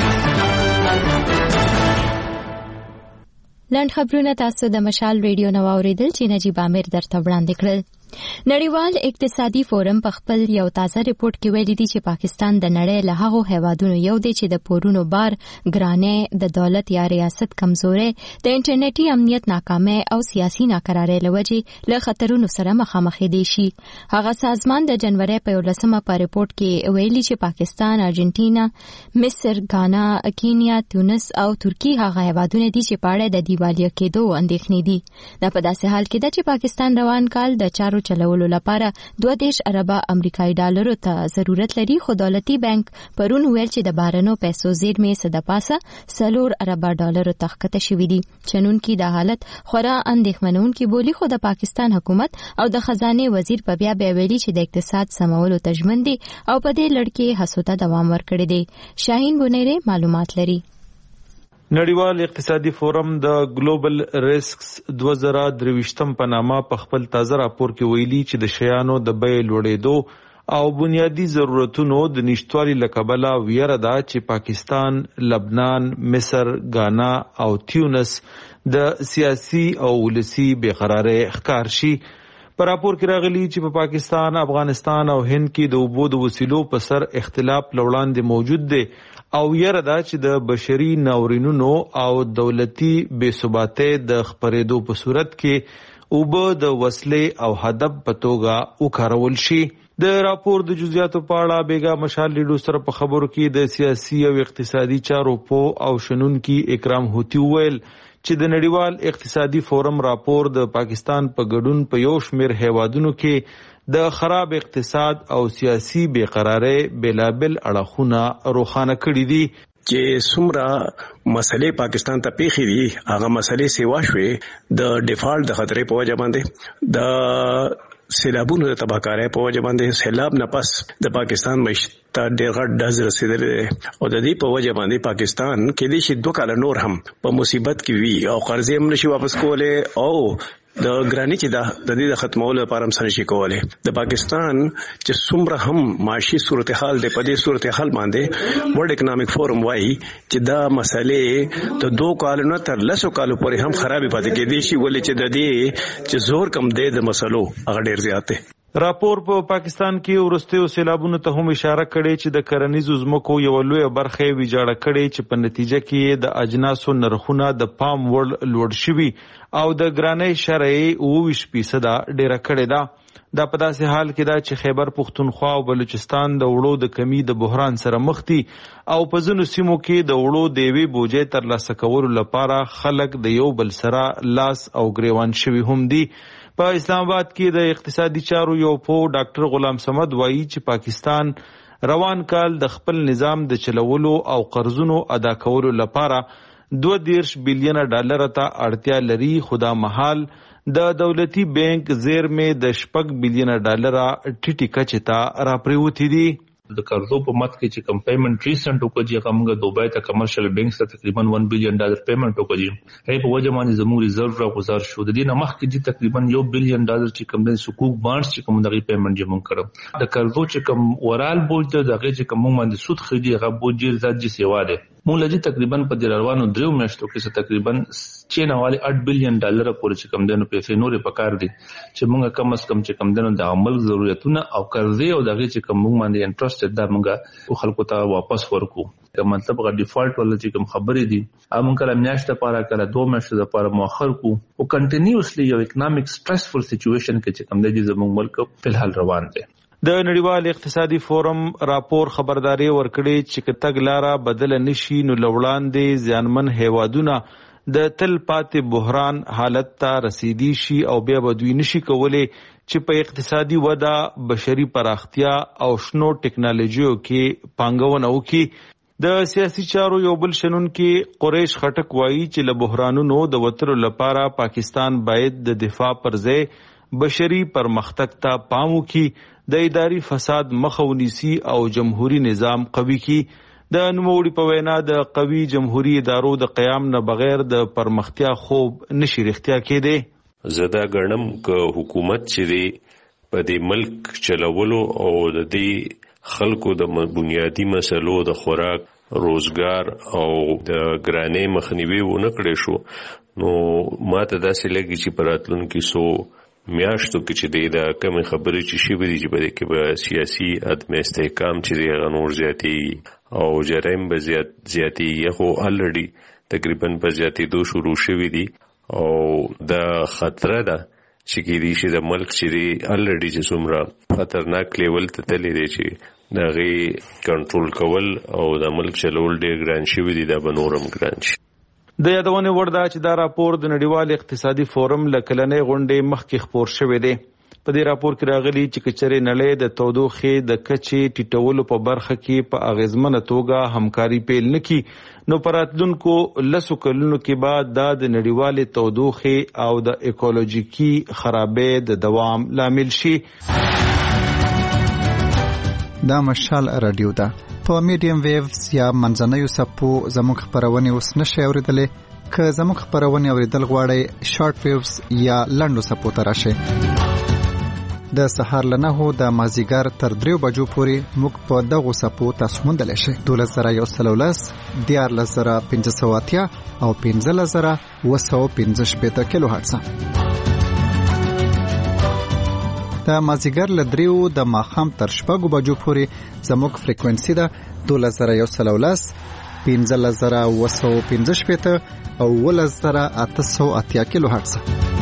لاند خبرونه تاسو د مشال ریډیو نو اوریدل چې نجیب عامر درته وړاندې کړل. نړیوال اقتصادي فورم په خپل یو تازه ریپورت کې ویلي دی چې پاکستان د نړۍ له هغو هیوادونو یو دی چې د پورونو بار ګرانې د دولت یا ریاست کمزوري د انټرنیټي امنیت ناکامي او سیاسي ناکرارۍ لوجې له خطرونو سره مخامخ دي شي. هغه سازمان د جنوري په 11 په ریپورت کې ویلي چې پاکستان، ارجنټینا، مصر، غانا، کینیا، تونس او ترکی هغه هیوادونه دي چې په اړه د دیوالیا کېدو اندېښنې دي. دا په داسې حال کې ده چې پاکستان روان کال د چارو چلولو لپاره 22 ارب امریکایي ډالرو ته ضرورت لري، خو دولتي بانک پرون ویل چې د بارنو پیسو زیرمې څخه د پاسه 4 ارب ډالرو ته ښکته شوي دي. چنونکې د حالت خورا اندېښمنونکې بولی، خو د پاکستان حکومت او د خزانه وزیر په بیا ویلي چې د اقتصاد سمولو ته ژمن دي او په دې لړ کې هڅو ته دوام ورکړي دي. شاهین بونیری معلومات لري. نړیوال اقتصادي فورم د ګلوبل ریسکس 2023 په نامه په خپل تازه راپور کې ویلي چې د شیانو د بیې لوړېدو او بنیادی ضرورتونو د نشټوالي لکبله ویره ده چې پاکستان، لبنان، مصر، غانا او تیونس د سیاسي او ولسی بېقرارۍ ښکار شي. په راپور کې راغلي چې په پاکستان، افغانستان او هند کې د اوبو د وسیلو په سر اختلاف لوړاندې موجود دی او یره دا چې د بشري ناورینونو او دولتي بې ثباتۍ د خپرېدو په صورت کې اوبه د وسلې او هدف په توګه وکارول شي. د راپور د جزئیاتو په اړه بیګا مشال لیډو سره په خبرو کې د سیاسي او اقتصادي چارو په او شنونکي اکرام هوتی ویل چې د نړیوال اقتصادي فورم راپور د پاکستان په ګډون په یو شمېر هیوادونو کې د خراب اقتصاد او سیاسي بېقرارۍ بېلابېل اړخونه روښانه کړي دي. چې څومره مسلې پاکستان ته پیښې دي هغه مسلې سیوا شوې د ډیفالټ د خطرې په وجه باندې، د سیلابونو د تباہکارۍ په وجه باندې، سیلاب نه پس د پاکستان معیشت ته ډېر غټ ډز رسېدلی دی او د دې په وجه باندې پاکستان کېدای شي 2 کاله نور هم په مصیبت کې وي او قرضې هم نشي واپس کولی او د ګرانی چې د دې د ختمولو لپاره هم سنشي کوله. د پاکستان چې څومره هم معاشي صورتحال د پدې صورتحال باندې ورلد اکونومیک فورم وايي چې دا مسلې د 2 کالو نه تر 10 کالو پورې هم خرابې پاتې کېدې شي، ولې چې د دې چې زور کم دی د مسلو هغه ډېر زیات دی. راپور په پاکستان کې ورستیو سیلابونو ته هم اشاره کړې چې د کرنیزو ځمکو یو لوی برخه ویجاړه کړې چې په نتیجه کې د اجناسو نرخونه د پام وړ لوړ شوي او د ګرانۍ شرعي 20% ډیره کړې ده. دا په داسې حال کې ده چې خیبر پښتونخوا او بلوچستان د وړو د کمی د بحران سره مخ دي او په ځینو سیمو کې د وړو د یوې بوجۍ ترلاسه کولو لپاره خلک د یو بل سره لاس او ګریوان شوي هم دي. په اسلام آباد کې د اقتصادي چارو یو پو ډاکټر غلام صمد وایي چې پاکستان روان کال د خپل نظام د چلولو او قرضونو ادا کولو لپاره 22 بلین ډالر ته اړتیا لري، خو دا مهال د دولتي بانک زیرمې د 6 بلین ډالر ټیټی کچې ته راپریوتې دي. د قرضو په مت کې چې کم پیمنٹ ریسنت وکړي هغه دوبای ته کمرشل بانکس ته تقریبا $1 بلین پیمنٹ وکړي هغه په وجه باندې زموږ ریزرو راغوزار شو د دې نه مخکې د تقریبا $1 بلین چې کوم د سکوک بانډز چې کوم دغه پیمنٹ جمع کړو د قرضو چې کوم ورال بوج دغه چې کوم باندې سود خېدي هغه بوج زیات جي سیوا ده مونږ لږ تقریبا په دروانو درو میاشتو کې تقریبا چینواله $8 بلین پورې چې کم دنو پیسې نورې پکار دي چې مونږه کم از کم چې کم دنو د عمل ضرورتونه او قرضې او دغه چې کم مونږ باندې انټرست دا مونږه خلکو ته واپس ورکو که مطلب غا ډیفالت ولا چې کوم خبرې دي امون کله میاشته لپاره کله 2 میاشتې لپاره مؤخر کو او کنټینیوسلی یو اکونومیک سټریسفل سچويشن کې چې کم دی زموږ ملک په حال روان دی د نړیوال اقتصادي فورم راپور خبرداري ورکړي چې کتګ لاره بدل نشي نو لوړاندې ځانمن هیوادونه د تل پاتې بحران حالت ته رسیدي شي او بیا بدوی نشي کولای چې په اقتصادي وده بشري پراختیا او شنو ټیکنالوژیو کې پانګونه وکړي د سیاسي چارو یو بل شنن کې قریش خټک وایي چې له بحرانونو د وترو لپاره پاکستان باید د دفاع پر ځای بشري پرمختګ ته پام وکړي د اداري فساد مخه ونیسي او جمهوریت نظام قوي کی د نوموړي په وینا د قوي جمهوریت ادارو د قیام نه بغیر د پرمختیا خوب نشي رښتیا کېده زدا ګڼم ک حکومت چې دی په دې ملک چلولو او د دې خلکو د بنیادی مسلو د خوراک روزګار او د ګرانې مخنیوي ونه کړې شو نو ماته داسې لګي چې پراتلونکو سو میاشتو کې چې د کمی خبرې چې شي وي چې بده کې به سیاسي عدم استحکام چې د غنور زیاتی او جرایم به زیاتی یو الریډي تقریبا په زیاتی دو شروع شوی دي او د خطر ده چې کې دي چې د ملک چې دی الریډي چې څومره خطرناک لیول ته تللی دی چې دغه کنټرول کول او د ملک چلول ډیر ګران شوی دي د بنورم ګران شي د یادونه وردا چې دا راپور د نړیوال اقتصادي فورم لکلنې غونډې مخکې خبر شوې ده په دې راپور کې راغلي چې کچره نړۍ د تودوخې د کچې ټیټولو په برخه کې په اغیزمنه توګه همکاري پیل نکي نو پراتلونکو لسو کلونو کې بعد د نړیوال تودوخې او د اکولوژیکي خرابې د دوام لامل شي دا مشال رادیو ده په میډیم ویوز یا منځنیو سپو زموږ خبرونه اوس نشي اوریدلې که زموږ خبرونه اوریدل غواړئ شارټ ویوز یا لنډو سپو ته راشئ د سهار له 9 د مازیګر تر 3 بجو پورې موږ په دغه سپو تاسو موندلی شئ 12113 14580 او 15715 کیلو هرتز د مازیګر له 3 د ماخام تر 6 بجو پورې زموږ فریکوئنسي ده 12113 15715 او 11880 کیلو هرتز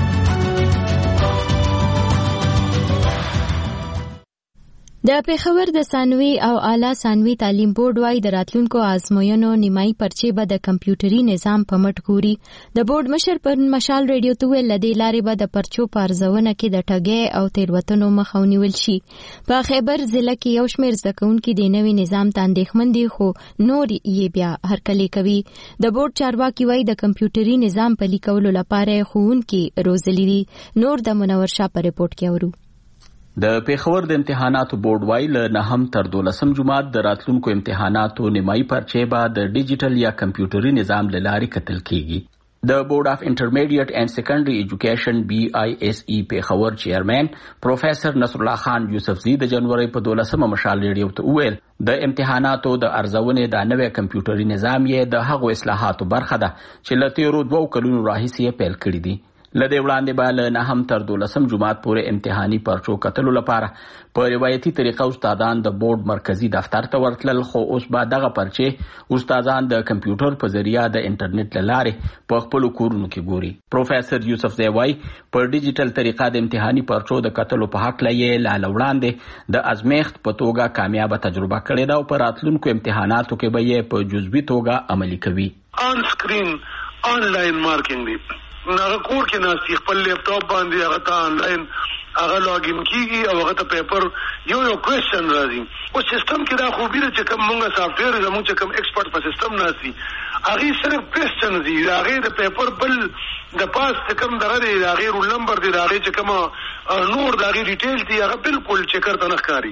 د پیښور د ثانوي او اعلی ثانوي تعلیم بورډ وايي د راتلونکو آزموینو نیمایي پرچې به د کمپیوټري نظام په مټ ګوري د بورډ مشر پر مشال ریډیو ته ویل لدی لارې به د پرچو پارځونه کې د ټګۍ او تیروتنو مخه ونیول شي په خیبر ضلع کې یو شمېر زده کوونکي د نوي نظام ته اندېښمن دي خو نور یې بیا هرکلی کوي د بورډ چارواکي وايي د کمپیوټري نظام په لیکولو لپاره ښوونکي روزلي دي نور د منور شاه په ریپورت کې اورو د پیښور د امتحاناتو بورډ وايي له 9 تر 12 جمعات د راتلونکو امتحاناتو نیمایي پرچې به د ډیجیټل یا کمپیوټري نظام له لارې کتل کیږي د بورډ اف انټرمیډیټ اینڈ سیکنډري ایجوکیشن BISE پیښور چیرمن پروفیسور نصر الله خان یوسفزی د جنوري په 12 مشال ریډیو ته ویل د امتحاناتو د ارزونې د نوې کمپیوټري نظام یې د هغو اصلاحاتو برخه ده چې له تیرو 2 کلونو راهیسې پیل کړي دي لدې وړاندې به له 9 تر 12 جمعات پورې امتحاني پرچو کتلو لپاره په روایتي طریقه استادان د بورډ مرکزی دفتر ته ورتلل خو اوس به دغه پرچې استادان د کمپیوټر په ذریعہ د انټرنیټ له لارې په خپل کورونو کې ګوري پروفیسور یوسف زیوای په ډیجیټل طریقه د امتحاني پرچو د کتلو په حق لې لاله وړاندې د ازمیخت په توګه کامیاب تجربه کړې ده او په راتلونکو امتحاناتو کې به یې په جزوي توګه عملي کوي آن سکرین آنلاین مارکینګ دی هغه کور کې ناسي خپل لیپټاپ باندې هغه ته آنلاین هغه لاګین کیږي او هغه ته پیپر یو کوېسچن راځي او سیستم کې دا خوبي ده چې کوم موږ سافټویر زموږ چې کوم ایکسپرت په سیستم ناسي هغه صرف کوېسچن دي هغه د پیپر بل د پاس کوم درې هغه رول نمبر دی هغه چې کوم نور د هغه ډیټیل دی هغه بالکل چیکر ته نه ښکاري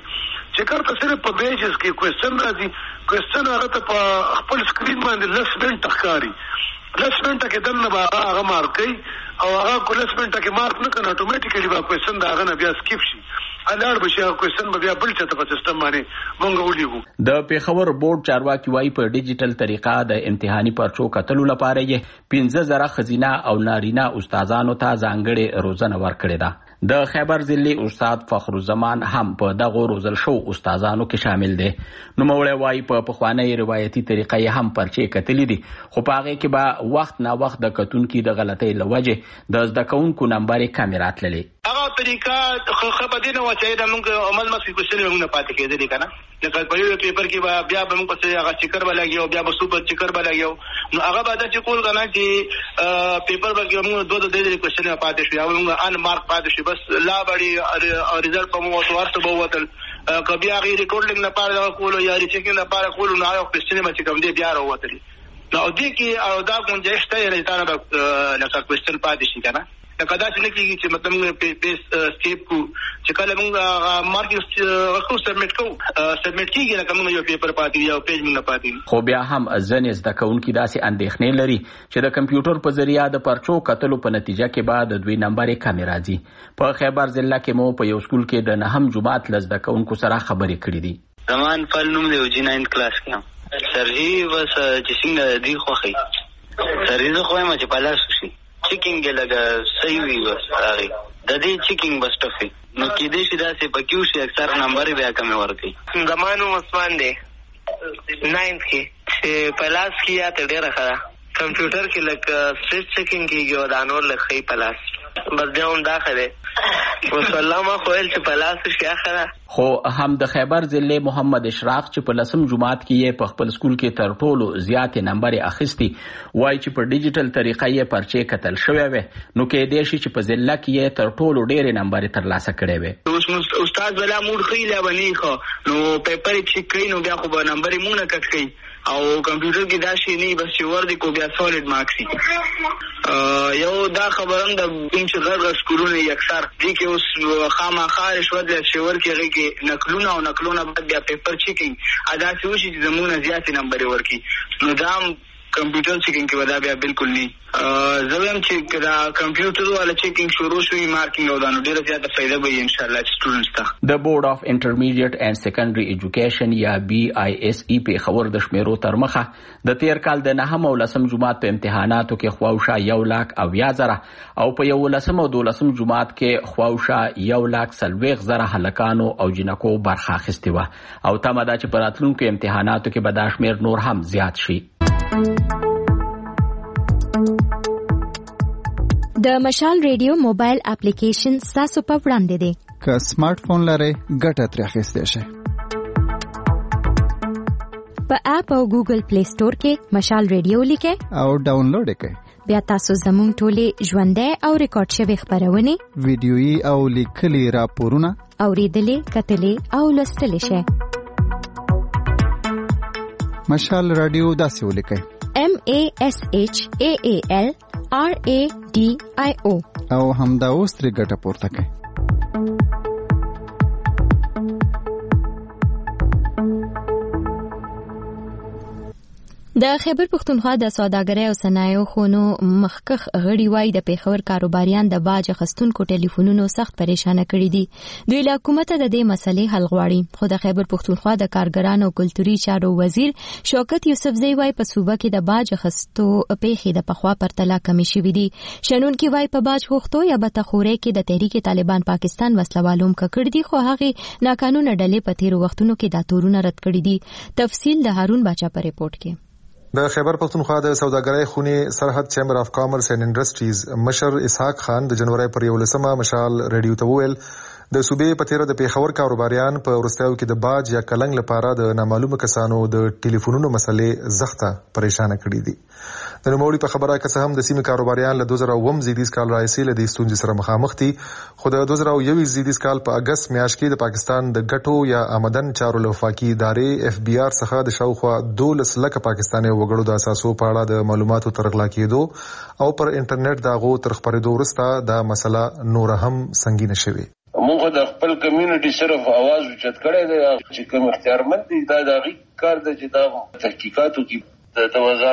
چې کارته صرف په بیجز کې کوېسچن راځي کوېسچن هغه ته په خپل سکرین باندې لس منټه ښکاري لس منټه کې دننه به هغه مارک کوي او هغه کو لس منټه کې مارک نه کړي اتوماتیکلی به کوېسچن د هغه نه بیا سکیپ شي الاړ بشي هغه کوېسچن به بیا بل څه په سیستم باندې مونږ ولیږو. د پیښور بورډ چارواکي وايي په ډیجیټل طریقه د امتحاني پرچو کتلو لپاره یې 15,000 ښځینه او نارینه استادانو ته ځانګړې روزنه ورکړې ده. د خیبر ضلع استاد فخر الزمان هم په دغه روزل شو استادانو کې شامل دي. نوموړی وايي په پخوانۍ روایتي طریقه یې هم پرچې کتلې دي خو په هغه کې به وخت نا وخت د کتونکو د غلطۍ لوجه د زده کوونکو نمبر کم راتللې. هغه طریقه خو په دې نه و چې د موږ عمل مسې کوشش موږ نه پاتې کېدلې کنه لکه په یو پیپر کې بیا به موږ څه هغه چیکر بلګیو بیا به سوپر چیکر بلګیو نو هغه به د چکول کنه چې پیپر باندې موږ دوه د کوشش نه پاتې شو او موږ ان مارک پاتې شو بس لا بړي ریزلټ په مو ورته به وتل کبي هغه ریکورډینګ نه پاره کولو یا ریچیکینګ نه پاره کولو نو هغه کوشش نه چې کوم دی بیا راوتل نو دې کې او دا گنجائش ته نه تا نه لکه کوشش پاتې شي کنه لکه دا چې نه کېږي چې مطلب په سکیپ کو چې کله موږ مارکینګ وکړو سبمیټ کېږي لکه موږ یو پیپر پاتې یا پیج موږ پاتې خو بیا هم ځنې زده کوونکي داسې اندېښنې لري چې د کمپیوټر په ذریعه د پرچو کتلو په نتیجه کې به د دوی نمبر کم راځي. په خیبر ضلع کې مو په یو سکول کې د 9 جماعت ل زده کوونکو سره خبرې کړې دي. زمان فل نوم دی جی 9 کلاس کې سرجی بس چې څنګه دی خوخي سرجی زه خو ما چې پالاس شي چیکینګ لګا صحیح وي بس هغه د دې چیکینګ بس ټفي نو کې دې شي دا چې پکیو شي اکثر نمبر بیا کم ورکي. زمانو عثمان دی 9 کې چې پلاس کې یا ته ډیره خره کمپیوټر کې لکه سټریټ چیکینګ کېږي او دا نور لخي پلاس بس دا هم داخله وسلام خو ال چې پلاس شي اخره. خو هم د خیبر ضلع محمد اشراق چې په 10 جماعت کې په خپل سکول کې تر ټولو زیات نمبر اخیستی وای چې په ډیجیټل طریقه یې پرچې کتل شوی و نو کې دې شي چې په ضلع کې تر ټولو ډېر نمبر ترلاسه کړي و. اوس استاد ولا موډ خېلا بنې خو نو پیپر چې کین نو بیا خو به نمبر مونږ نه کټ کړي او کمپیوټر کې دا شي نه بس چې ور دي کو بیا سولید مارکس یو دا خبرم د چې غږ سکولونه اکثر دي کې اوس خامخا رشوت د شور کې نقلونه بعد بیا پیپر چیکینګ ادا شي چې زمونه زیات نمبر ورکی نو دا کمپیوټر چیکینګ کې ودا بیا بالکل نه زویم چې دا کمپیوټر والا چیکینګ شروع شوی مارکینګ او دا نو ډیره زیاته فائدہ به ان شاء الله سټوډنټس ته. د بورډ اف انټرمیډیټ اینڈ سیکنډري ایجوکیشن یا BISE په خبر د شمیرو تر مخه د تیر کال د 9 او 10 جماعت په امتحاناتو کې خواوشا 1,00,000 او په 11 او 12 جماعت کې خواوشا 1,40,000 هلکانو او جنکو برخه اخیستې و او تمه ده چې په راتلونکو امتحاناتو کې به دا شمیر نور هم زیات شي. د مشال ریډیو موبایل اپلیکیشن تاسو په وړاندې دی. که سمارټ فون لرئ ګټه ترې اخیستی شئ. په اپ او ګوګل پلی سٹور کې مشال ریډیو لیکئ او ډاونلوډ کړئ. بیا تاسو زموږ ټولې ژوندۍ او ریکارډ شوي خبرونه ویډیويي او لیکلي راپورونه اوریدلې کتلې او لوستلې شئ. مشال رادیو داسې ولیکئ MASHAAL RADIO او همدا اوس ترې ګټه پورته کړئ. د خیبر پښتونخوا د سوداګرۍ او صنایعو خونو مخکخ غړي وای د پیښور کاروباریان د باج اخیستونکو ټلیفونونو سخت پریشان کړي دي. دوی له حکومت د دې مسلې حل غواړي خو د خیبر پښتونخوا د کارګرانو او کلتوري چارو وزیر شوکت یوسفزئی وای په صوبه کې د باج اخیستو پیښې د پخوا پرتله کمی شوې دي. شنونکي وای په باج غوښتو یا بتخوري کې د تحریک طالبان پاکستان وسلوالوم کړي دي خو هغه ناقانونه ډلې په تیرو وختونو کې د تورونه رد کړي دي. تفصیل د هارون باچا په ریپورت کې. د خیبر پښتونخوا د سوداګرۍ خونې سرحد چیمبر اف کامرس اینڈ انډستریز مشر اسحاق خان د جنوري پر 11 مشال ریډیو ته وویل د صوبې په تیره د پیښور کاروباریان په ورستیو کې د باج یا کلنګ لپاره د نامعلومه کسانو د ټلیفونونو مسلې زخته پریشان کړي دي. د نوموړي په خبره کې څه هم د سیمې کاروباریان له 2009 زیدیز کال راځي له دې ستونزې سره مخامخ دي خو د 2021 زیدیز کال په اگست میاشت کې د پاکستان د ګټو یا آمدن چارو وفاقي ادارې FBR څخه د شاوخوا 12 لک پاکستاني وګړو د اساسو په اړه د معلوماتو ترغلا کېدو او پر انټرنیټ داغو تر خبرېدو وروسته دا مسله نور هم سنگینه شوه. موږ د خپل کمیونټي صرف आवाज اوچت کړي دی چې کوم اختیارمند دي دا دغه کار د چې دا تحقیقاتو کې د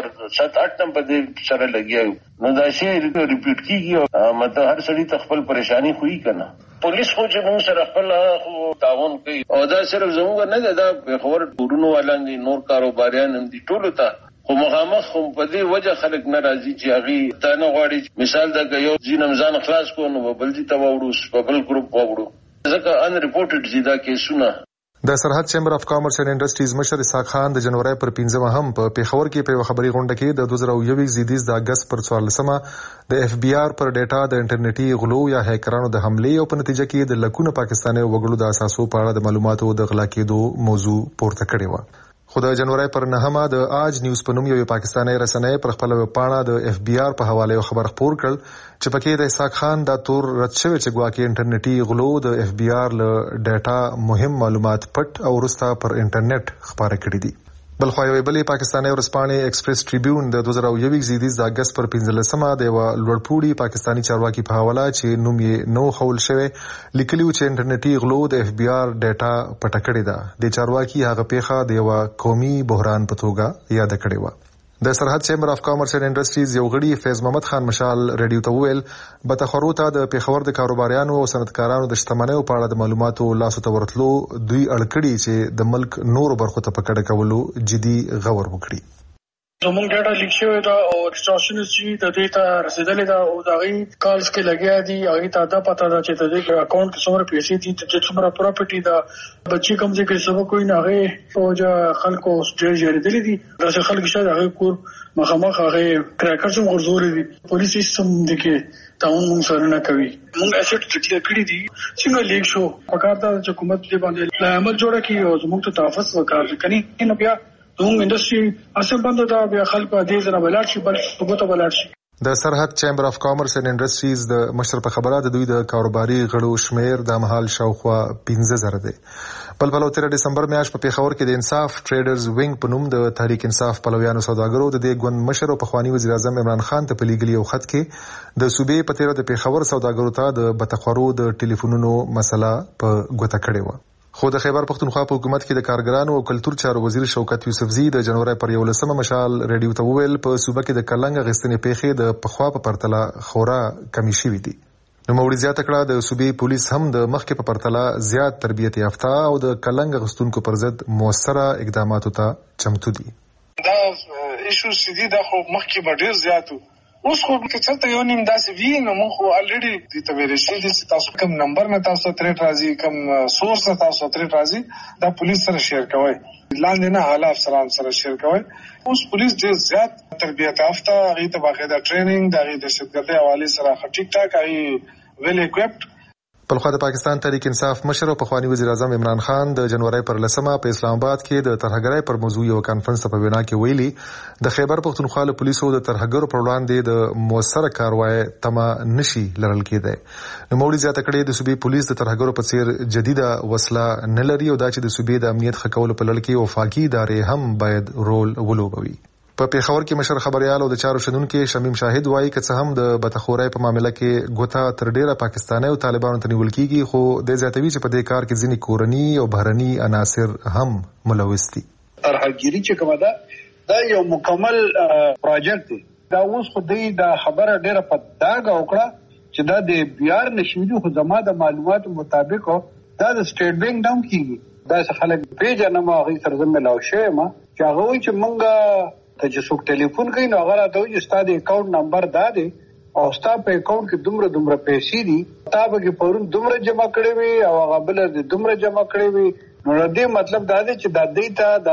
2007-8 نم په دې سره لګیاو نو دا شی ریپیټ کیږي مطلب هر سړی خپل پریشانی خوې کنه پولیس خو چې موږ سره خپل تعاون کوي او دا صرف زموږ نه دا خبر ورونو ولاندې نور کاروباریان هم دي ټول ته خو مخامخ هم په دې وجه خلک ناراضي چې هغه تانه غواړي مثال دا یو ځینمزان خلاص کو نو بل دي ته وړو بل ګروپ وړو ځکه ان ریپورټډ زیاده کیسونه د سرحد چیمبر اف کامرس اینڈ انډسټریز مشر اسحاق خان د جنوري پر 15 هم په پیښور کې په خبري غونډه کې د 2021 زیدیز د اگست پر 14مه د اف بی آر پر ډیټا د انټرنیټي غلو یا هیکرانو د حمله او په نتیجه کې د لکونو پاکستاني وګړو د اساسو په اړه د معلوماتو د غلا کېدو موضوع پورته کړې و. خو د جنوري پر 9مه د آج نیوز په نوم یو پاکستاني رسنۍ پر خپل پاڼه د اف بی آر په حواله خبر خپور کړ چې پکې د اسحاق خان د تور رد شوی چې ګواکې انټرنیټي غلو د اف بی آر له ډیټا مهم معلومات پټ او ورسته پر انټرنیټ خبره کړې دي. بل خو یو بلې پاکستاني ورسپانې ایکسپریس ټریبیون د 2021 زیدیز د اگست پر 15مه د لوړپوړي پاکستانی چارواکي په حواله چې نوم یې نو خول شوی لیکلیو چې انټرنیټي غلو د اف بی آر ډیټا پټ کړی دا د چارواکي هغه پیښه د یو قومي بحران په توګه یاد کړی و. د سرحد چیمبر اف کامرس اینڈ انډسټریز یو غړي فیض محمد خان مشال ریډیو ته ویل بتخرو ته د پیښور د کاروباریانو او صنعتکارانو د شتمنیو په اړه د معلوماتو لاسو ته ورتلو دوی اړکړي چې د ملک نور برخو ته پکړه کولو جدي غور وکړي. زموږ ډاټا لیک شوی دا او ریسټورشن چې د دې ته رسیدلې دا او دا غي کالز کې لګیا دي هغه ته دا پته ده چې د دې اکاونټ کې څومره پیسې دي چې څومره پراپرټي دا بچي کوم ځای کې سبا کوئی نه هغه او جا خلکو ډېر دي دا چې خلک شاید هغه کور مخامخ هغه کراکر څوم غرزوري دي پولیس سیستم دي کې تاون موږ سره نه کوي موږ اسټ ټکلیه کړی دي څنګه لیک شو پکار دا چې حکومت دې باندې عمل جوړه کی او موږ ته تحفظ وکړي کني نو بیا زموږ انډستری اسه بند دا بیا خلک دې زره بلار شي بل ثبوت بلار شي. د سرحد چیمبر اف کامرس اینڈ انډسټریز د مشر په خبره د دوی د کاروباري غړو شمیر د مهال شاوخوا 15000 دی. بل 13 دسمبر میاشت په پیښور کې د انصاف ټریډرز وینګ په نوم د تحریک انصاف پلویانو سوداګرو د دې ګوند مشر او پخوانی وزیر اعظم عمران خان ته په لیګلی او خط کې د صوبې په تیر د پیښور سوداګرو ته د بتخورو د ټلیفونونو مسله په ګوته کړې و. خو د خیبر پختونخوا په حکومت کې د کارګرانو او کلتور چارو وزیر شوکت یوسفزي د جنوري پر 11مه مشال ریډیو ته ویل په صوبه کې د کلنګ غستنې پیښې د پخوا په پرتله خورا کمی شوې دي. نو موري زیاته کړه د صوبې پولیس هم د مخکې په پرتله زیات تربیت یافته او د کلنګ غستونکو پر ضد موثره اقداماتو ته چمتو دي. دا ایشو سیدی دا خو مخکې به ډیر زیاتو اوس خو که چلته یو نیم داسې وی نو موږ خو الریډي د تبرشي دي تاسو کوم نمبر نه تاسو ترې راځي کوم سورس تاسو ترې راځي دا پولیس سره شیر کوي لاندې نه حالا افسران سره شیر کوي. اوس پولیس ډیر زیات تربیت یافته هغه ته باقاعده ټریننګ دغه د شدت حواله سره ټیک ټاک هغه ویل اکوپډ. په خو د پاکستان تحریک انصاف مشر او پخوانی وزیر اعظم عمران خان د جنوري پر 10مه په اسلام آباد کې د ترهګرۍ پر موضوع یو کانفرنس په وینا کې ویلي د خیبر پختونخوا له پولیسو د ترهګرو پر وړاندې د موثره کاروایی تمه نشي لرل کېدی. نو موري زیاته کړې د صوبې پولیس د ترهګرو په څیر جديده وسله نه لري او دا چې د صوبې د امنیت خکولو په لړ کې وفاقي ادارې هم باید رول ولوبوي. په پیښور کې مشر خبريال او د چارو شنونکو شمیم شاهد وایي چې هم د بتخورۍ په معاملې کې ګوتا تر ډیره پاکستاني او طالبانو ته نیول کیږي خو د زیاتوي چې په دې کار کې ځینې کورني او بهرني عناصر هم ملوث دي. ترهګری چې کومه ده دا یو مکمل پروژیکټ دی. دا اوس خو د خبره ډیره په داګه وکړه چې دا د بیار نشوي خو زما د معلوماتو مطابق دا د سټیټ بانک ډاون کیږي. دا خلک پیژنه ما غي سره ملاو شوی ما چې هغه وایي چې مونږه ته چې څوک ټلیفون کوي نو هغه راته وایي چې ستا د اکاونټ نمبر دا دی او ستا په اکاونټ کې دومره پیسې دي تا به کې پرون دومره جمع کړې وي او هغه بل د دومره جمع کړې وي. نو دې مطلب دا دی چې د دې ته د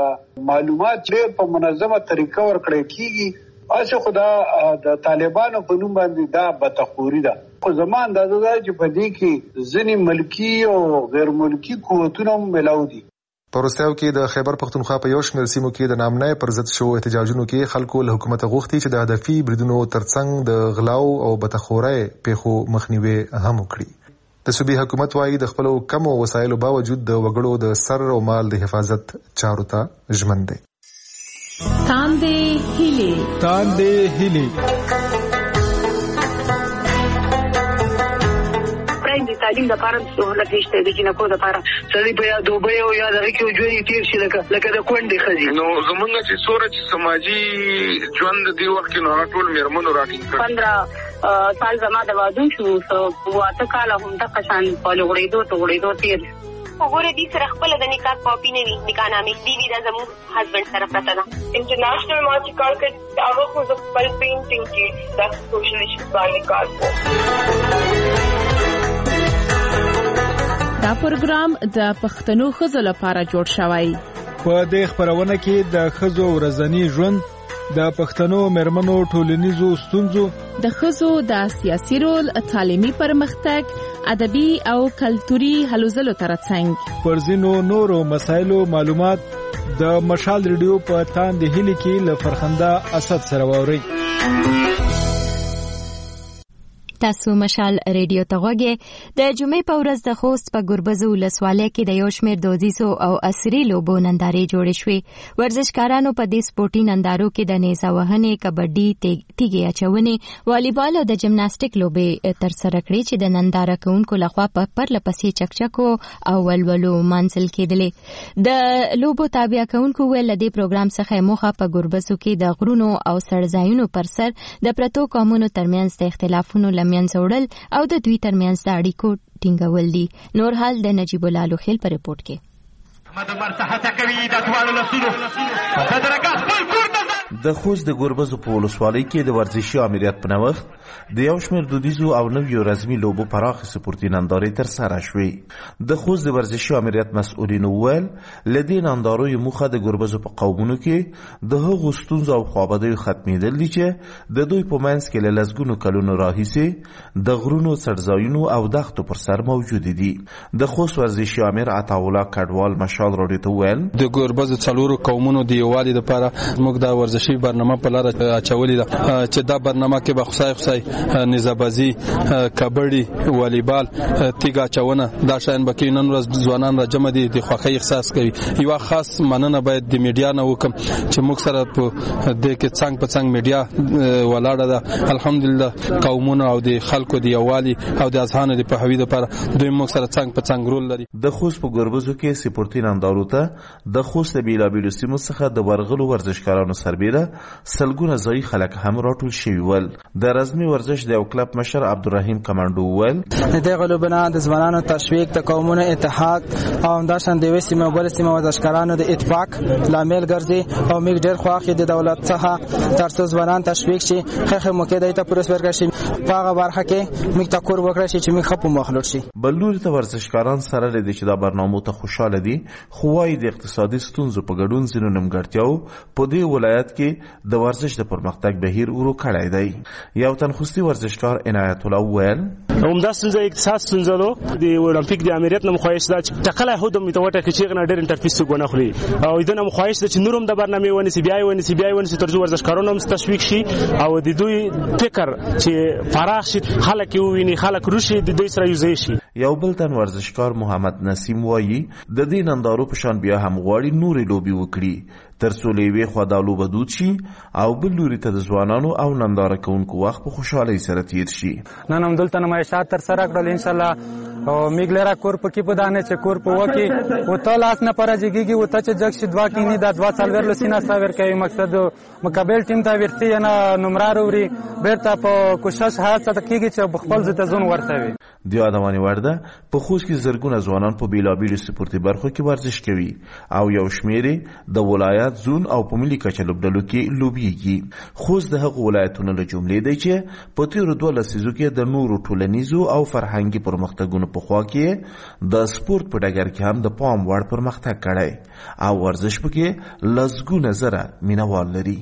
معلومات ډېر په منظمه طریقه ورکړل کیږي. اصل خدا د طالبانو په نوم باندې دا بتخوري ده. خو زمان دا چې په دې کې ځینې ملکی او غیر ملکی قوتونه ملاو دي. پروستیو کې د خیبر پختونخوا په یو شمېر سیمو کې د نامنۍ پر ضد شو احتجاجونو کې خلکو له حکومت غوښتي چې د هدفي بریدونو ترڅنګ د غلاو او بتخورۍ پیښو مخنیوي هم وکړي. د صوبې حکومت وايي د خپل کمو وسایلو باوجود د وګړو د سر او مال د حفاظت چارو ته ژمن دی. تاندې هلي تعلیم لپاره سہولت نشته د جنکو لپاره سړي په دوبه او یا دغه کې ژوند تیر شي لکه د کونډې خزي نو زمونږ چې سورج سماجی ژوند دی وخت نو ټول میرمنو راټینګ 15 سال زما د وادو شو واته کال هم د قشان په لغړېدو تیر وګوره دې سره خپل د نکاح کاپی نه وي نکاح نامې دی دا زموږ هسبند سره پته ده انټرنیشنل ما چې کار کوي هغه خو د خپل پینټینګ کې د سوشل ایشوز باندې کار کوي. دا پروګرام د پښتنو ښځو لپاره جوړ شوی. په دې خبرونه کې د ښځو ورځنی ژوند، د پښتنو مېرمنو ټولنیزو ستونزو، د ښځو د سیاسي رول، تعلیمي پرمختګ، ادبي او کلتوري هلو ځلو ترڅنګ پر ځینو نورو مسایلو معلومات د مشال ریډیو په تاند هلي کې له فرخنده اسد سره ووري. تاسو مشال ریډیو ته غوږی. د جمعې په ورځ د خوست په ګربزو ولسوالۍ کې د یو شمېر دودیزو او عصري لوبو نندارې جوړې شوې. ورزشکارانو په دې سپورټي نندارو کې د نیزه وهنې، کبډي، تیږې اچونې، والیبال او د جمناستیک لوبې ترسره کړې چې د ننداره کوونکو لخوا په پرله پسې چکچکو او ولولو منځل کېدلې. د لوبو تابع کوونکو ویل د دې پروګرام څخه موخه په ګربزو کې د غرونو او سړځایونو پر سر د پرتو قومونو ترمنځ د اختلافونو منځ وړل او د دوی ترمنځ د اړیکو ټینګول دي. نور حال د نجیب الله لوخیل په رپورت کې. د خوست د ګربزو په ولسوالۍ کې د ورزشي امریت په نوښت د یو شمېر دودیزو او نویو رسمي لوبو پراخې سپورتي نندارې ترسره شوې. د خوست د ورزشي امریت مسؤلینو وویل له دې نندارویو موخه د ګربزو په قومونو کې د هغو ستونزو او خوابدیو ختمېدل دي چې د دوی په منځ کې له لسګونو کلونو راهیسې د غرونو، څړځایونو او دښتو پر سر موجود دي. د خوست ورزشي امیر عطاالله کډوال مشال راډیو ته وویل د ګربزو څلورو قومونو د یووالي لپاره موږ د ورزشي برنامه په لاره اچولې ده چې دا برنامه کې به خصای نزابازي، کبډي، والیبال، تیګ اچونه دا شاین بکې نن ورځ ځوانان را جمع دي د خوښۍ احساس کوي. یو خاص مننه باید د میډیا نه وکم چې موږ سره په دې کې څنګ په څنګ میډیا ولاړه ده. الحمدلله قومونه او د خلکو د یووالي او د اذهان د پوهاوي لپاره دوی موږ سره څنګ په څنګ رول لري. د خوست په ګربزو کې سپورتي نندارو ته د خوست بیلابیلو سیمو څخه د ورغلو ورزشکارانو سربیره سلګونه ځای خلک هم راټول شوي ول. د رزمي ورزش د یو کلب مشر عبدالرحیم کمانډو ول د غلوبنا د ځوانانو تشویق، د قومونو اتحاد او همداشان د یوې سیمې بل سیمه ورزشکارانو د اتفاق لامل ګرځي او موږ ډېر خوښ د دولت څخه ترڅو ځوانان تشویق شي، خخه موقع د ته پروس ورکړي شي، په هغه برخه کې موږ تکور وکړي چې موږ خپل مخلوق شي. بلور ته ورزشکاران سره لدی چې دا برنامه ته خوشاله دي، خو وايي د اقتصادي ستونزو په ګډون ځینو نیمګړتیاو په دې ولایت کې د ورزش د پرمختګ بهیر ورو کړی دی. یو تنخوستي ورزشکار عنایت الله ویل همدا ستونزه اقتصاد ستونزه ده د اولمپیک د امریت نه مخایش ده چې ټکله هودم میتوټه کې چې غنا ډېر انټرفیس غونه خوري او دنه مخایش ده چې نورم د برنامه ونی سی بي آی ونی ترجو ورزشکارانو هم تشویق شي او د دوی فکر چې فراخ شي، خلک یو ویني، خلک روشي د دوی سره یوځای شي. یو بل تن ورزشکار محمد نسیم وایي د دې نندارو په شان بیا هم غواړي نورې لوبي وکړي ترڅو لوی خو دا لوبه دود شي او بل لوري ته د ځوانانو او ننداره کوونکو وخت په خوشحالۍ سره تیر شي. نن هم دلته نمایشات تر سره کړل ان شاء الله او میګلرا کور په کې پدانه چې کور په وکی او ته لاس نه پرځيږي او ته چې جګ شي دوا کې نه د دوا سال ورل سینا ساور کوي. مقصد مقابل ټیم ته ورتي نه نمرار وري بیرته په کوشش هڅه کوي چې خپل ځته ځون ورسوي. د ادمانی ورده په خوست کې زرګونه ځوانان په بیلابیلو سپورتي برخو کې ورزش کوي او یو شمېر د ولایت، زون او په ملي کچه لوبډلو کې لوبيږي. خوست د هغو ولایتونو له جملې دی چې په تیرو 12 لسیزو کې د نورو ټولنیزو او فرهنګي پرمختګونو په خوا کې د سپورت په ډګر کې هم د پام وړ پرمختګ کړی او ورزش پکې لسګونه زره مینوال لري.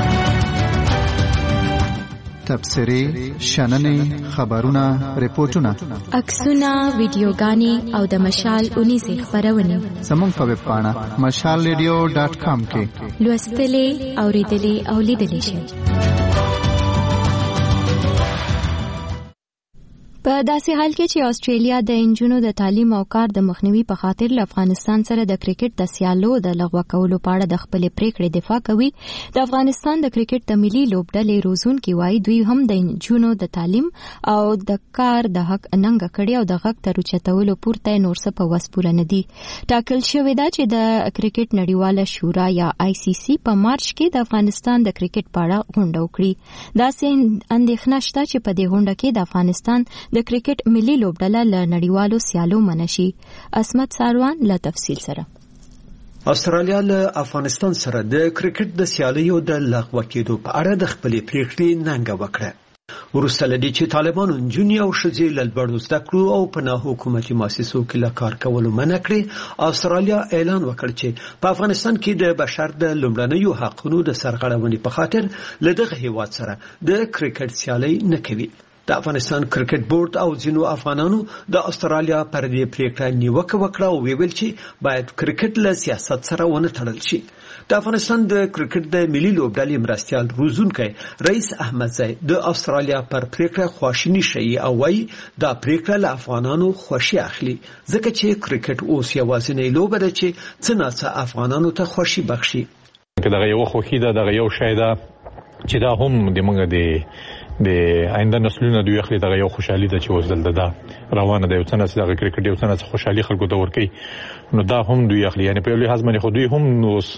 تبصرې، شننې، خبرونه، ریپورتونه، عکسونه، ویډیوګانې او د مشال اونیزې خبرونه زموږ په ویب پاڼه mashalradio.com کې لوستلې، اوریدلې او لیدلې شئ. په داسې حال کې چې استرالیا د انجونو د تعلیم او کار د مخنیوي په خاطر له افغانستان سره د کرکټ د سیالو د لغوه کولو په اړه د خپل پریکړې دفاع کوي، د افغانستان د کرکټ د ملي لوبډلې روزونکي وایي دوی هم د انجونو د تعلیم او د کار د حق ننګه کړي او د غږ تر اوچتولو پورته نور څه په وس پوره نه دي. ټاکل شوې ده چې د کرکټ نړیواله شورا یا ICC په مارچ کې د افغانستان د کرکټ په اړه غونډه وکړي. داسې اندېښنه شته چې په دې غونډه کې د افغانستان د کرکټ ملي لوبډله له نړیوالو سیالو منشي. اسمت ساروان له تفصیل سره. استرالیا له افغانستان سره د کرکټ د سیالیو د لغوه کېدو په اړه د خپلې پریکړې ننګه وکړه. وروسته له دې چې طالبانو نجونې او ښځې له لوړو زده کړو او په ناحکومتي مؤسسو کې له کار کولو منع کړې، استرالیا اعلان وکړ چې په افغانستان کې د بشر د لومړنیو حقونو د سرغړونې په خاطر له دغه هیواد سره د کرکټ سیالي نه کوي. د افغانستان کرکټ بورډ او ځینو افغانانو د استرالیا پر دې پریکړه نیوکه وکړه او ویل چې باید کرکټ له سیاست سره ونه تړل شي. د افغانستان د کرکټ د ملي لوبډلې مرستیال روزونکی رئیس احمدزی د استرالیا پر پریکړه خواشینی شي او وايي دا پریکړه له افغانانو خوشي اخلي ځکه چې کرکټ اوس یوازینی لوبه ده چې څه ناڅه افغانانو ته خوشي بخشي. دغه یو خوښي ده، دغه یو شی ده چې دا هم د موږ د آینده نسلونو دوی اخلي. دغه یو خوشحالي ده چې اوس دلته دا روانه ده، یو څه نه دغه کرکټ یو څه نه خوشحالي خلکو ته ورکوي، نو دا هم دوی اخلي. یعنی په یو لحاظ باندې خو دوی هم اوس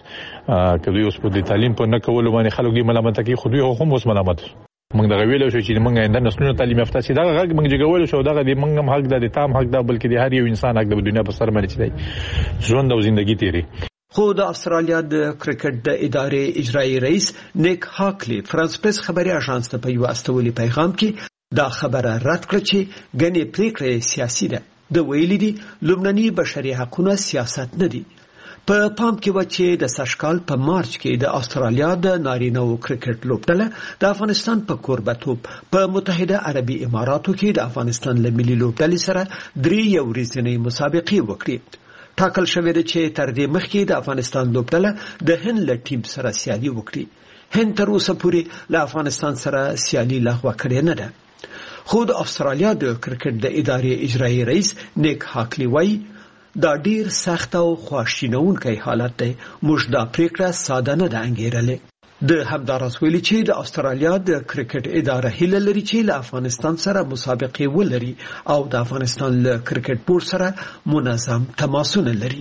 کله اوس په تعلیم په نه کولو باندې خلک دوی ملامت کوي، خو دوی هم اوس ملامت. موږ دغه ویلو چې موږ آینده نسلونو تعلیم یافته شي، دغه حق موږ جوړول شو، دغه د موږ هم حق ده، د تام حق ده، بلکې د هر یو انسان حق ده په دنیا په سر باندې چې ژوند او ژوندۍ تیری. خو د استرالیا د کرکټ د ادارې اجرایی رئیس نیک هاکلی فرانس پریس خبري اژانس ته په یو استولي پیغام کې دا خبره رد کړه چې ګڼې پریکړې سیاسي ده. د ویلي دي لومړني بشري حقوقونه سیاست نه دي. په پام کې و چې د سشکال په مارچ کې د استرالیا د نارینه او کرکټ لوبډله د افغانستان په کوربتوب په متحده عربي اماراتو کې د افغانستان له ملي لوبډلې سره 3 ورځنۍ مسابقې وکړې. ټاکل شوې ده چې تر دې مخکې د افغانستان لوبډله د هند له ټیم سره سیالي وکړي. هند تر اوسه پورې له افغانستان سره سیالي لغوه کړې نه ده. خو د استرالیا د کرکټ د ادارې اجرایی رئیس نیک هاکلی وایي دا ډیر سخت او خواشینونکی حالت دی، موږ دا پریکړه ساده نه ده انګیرلې. د همداراز ویلي چې د استرالیا د کرکټ اداره هیله لري چې له افغانستان سره مسابقې ولري او د افغانستان له کرکټ بورډ سره منظم تماسونه لري.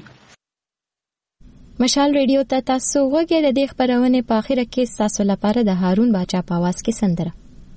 مشال ریډیو ته تاسو غوږی د دې خبرونه په اخر کې تاسو لپاره د هارون باچا په आवाज کې سندره.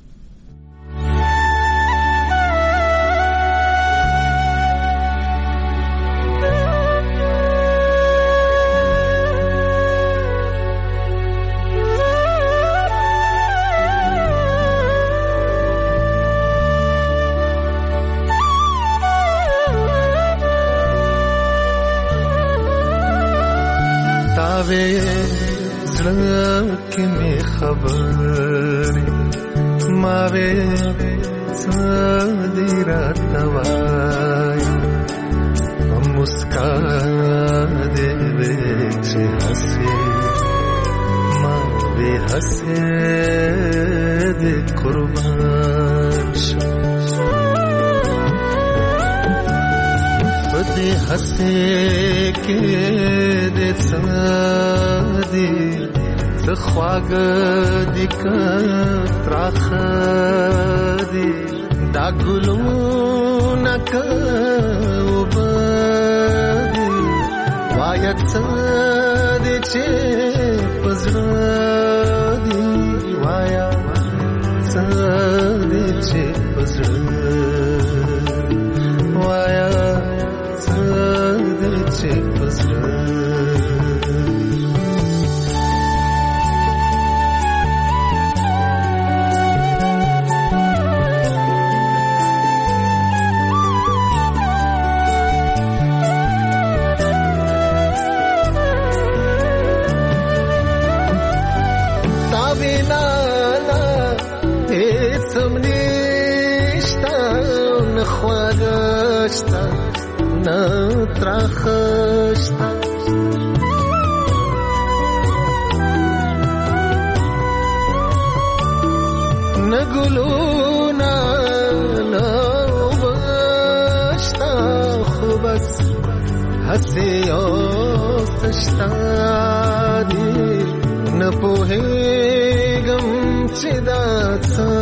زړه می خبرې ماوې څادې راتوای مسکا دې چې حسې ما دې حسې دې قربان شو دې حسې کې دې څادې خواږ دې کتراخ دې دا ګلونه کوبدې وایا څه دې چې پزړه دې وایا څه دې چې پزړه وایا څه دې چې پزړه خواږشتا نه تراخشتا نه ګلونا نه بس هسې او سشتا دی نه پوهېږم چې دا څه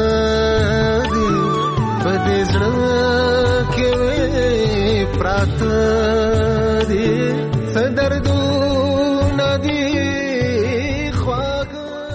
دی په دې زړه کې پراته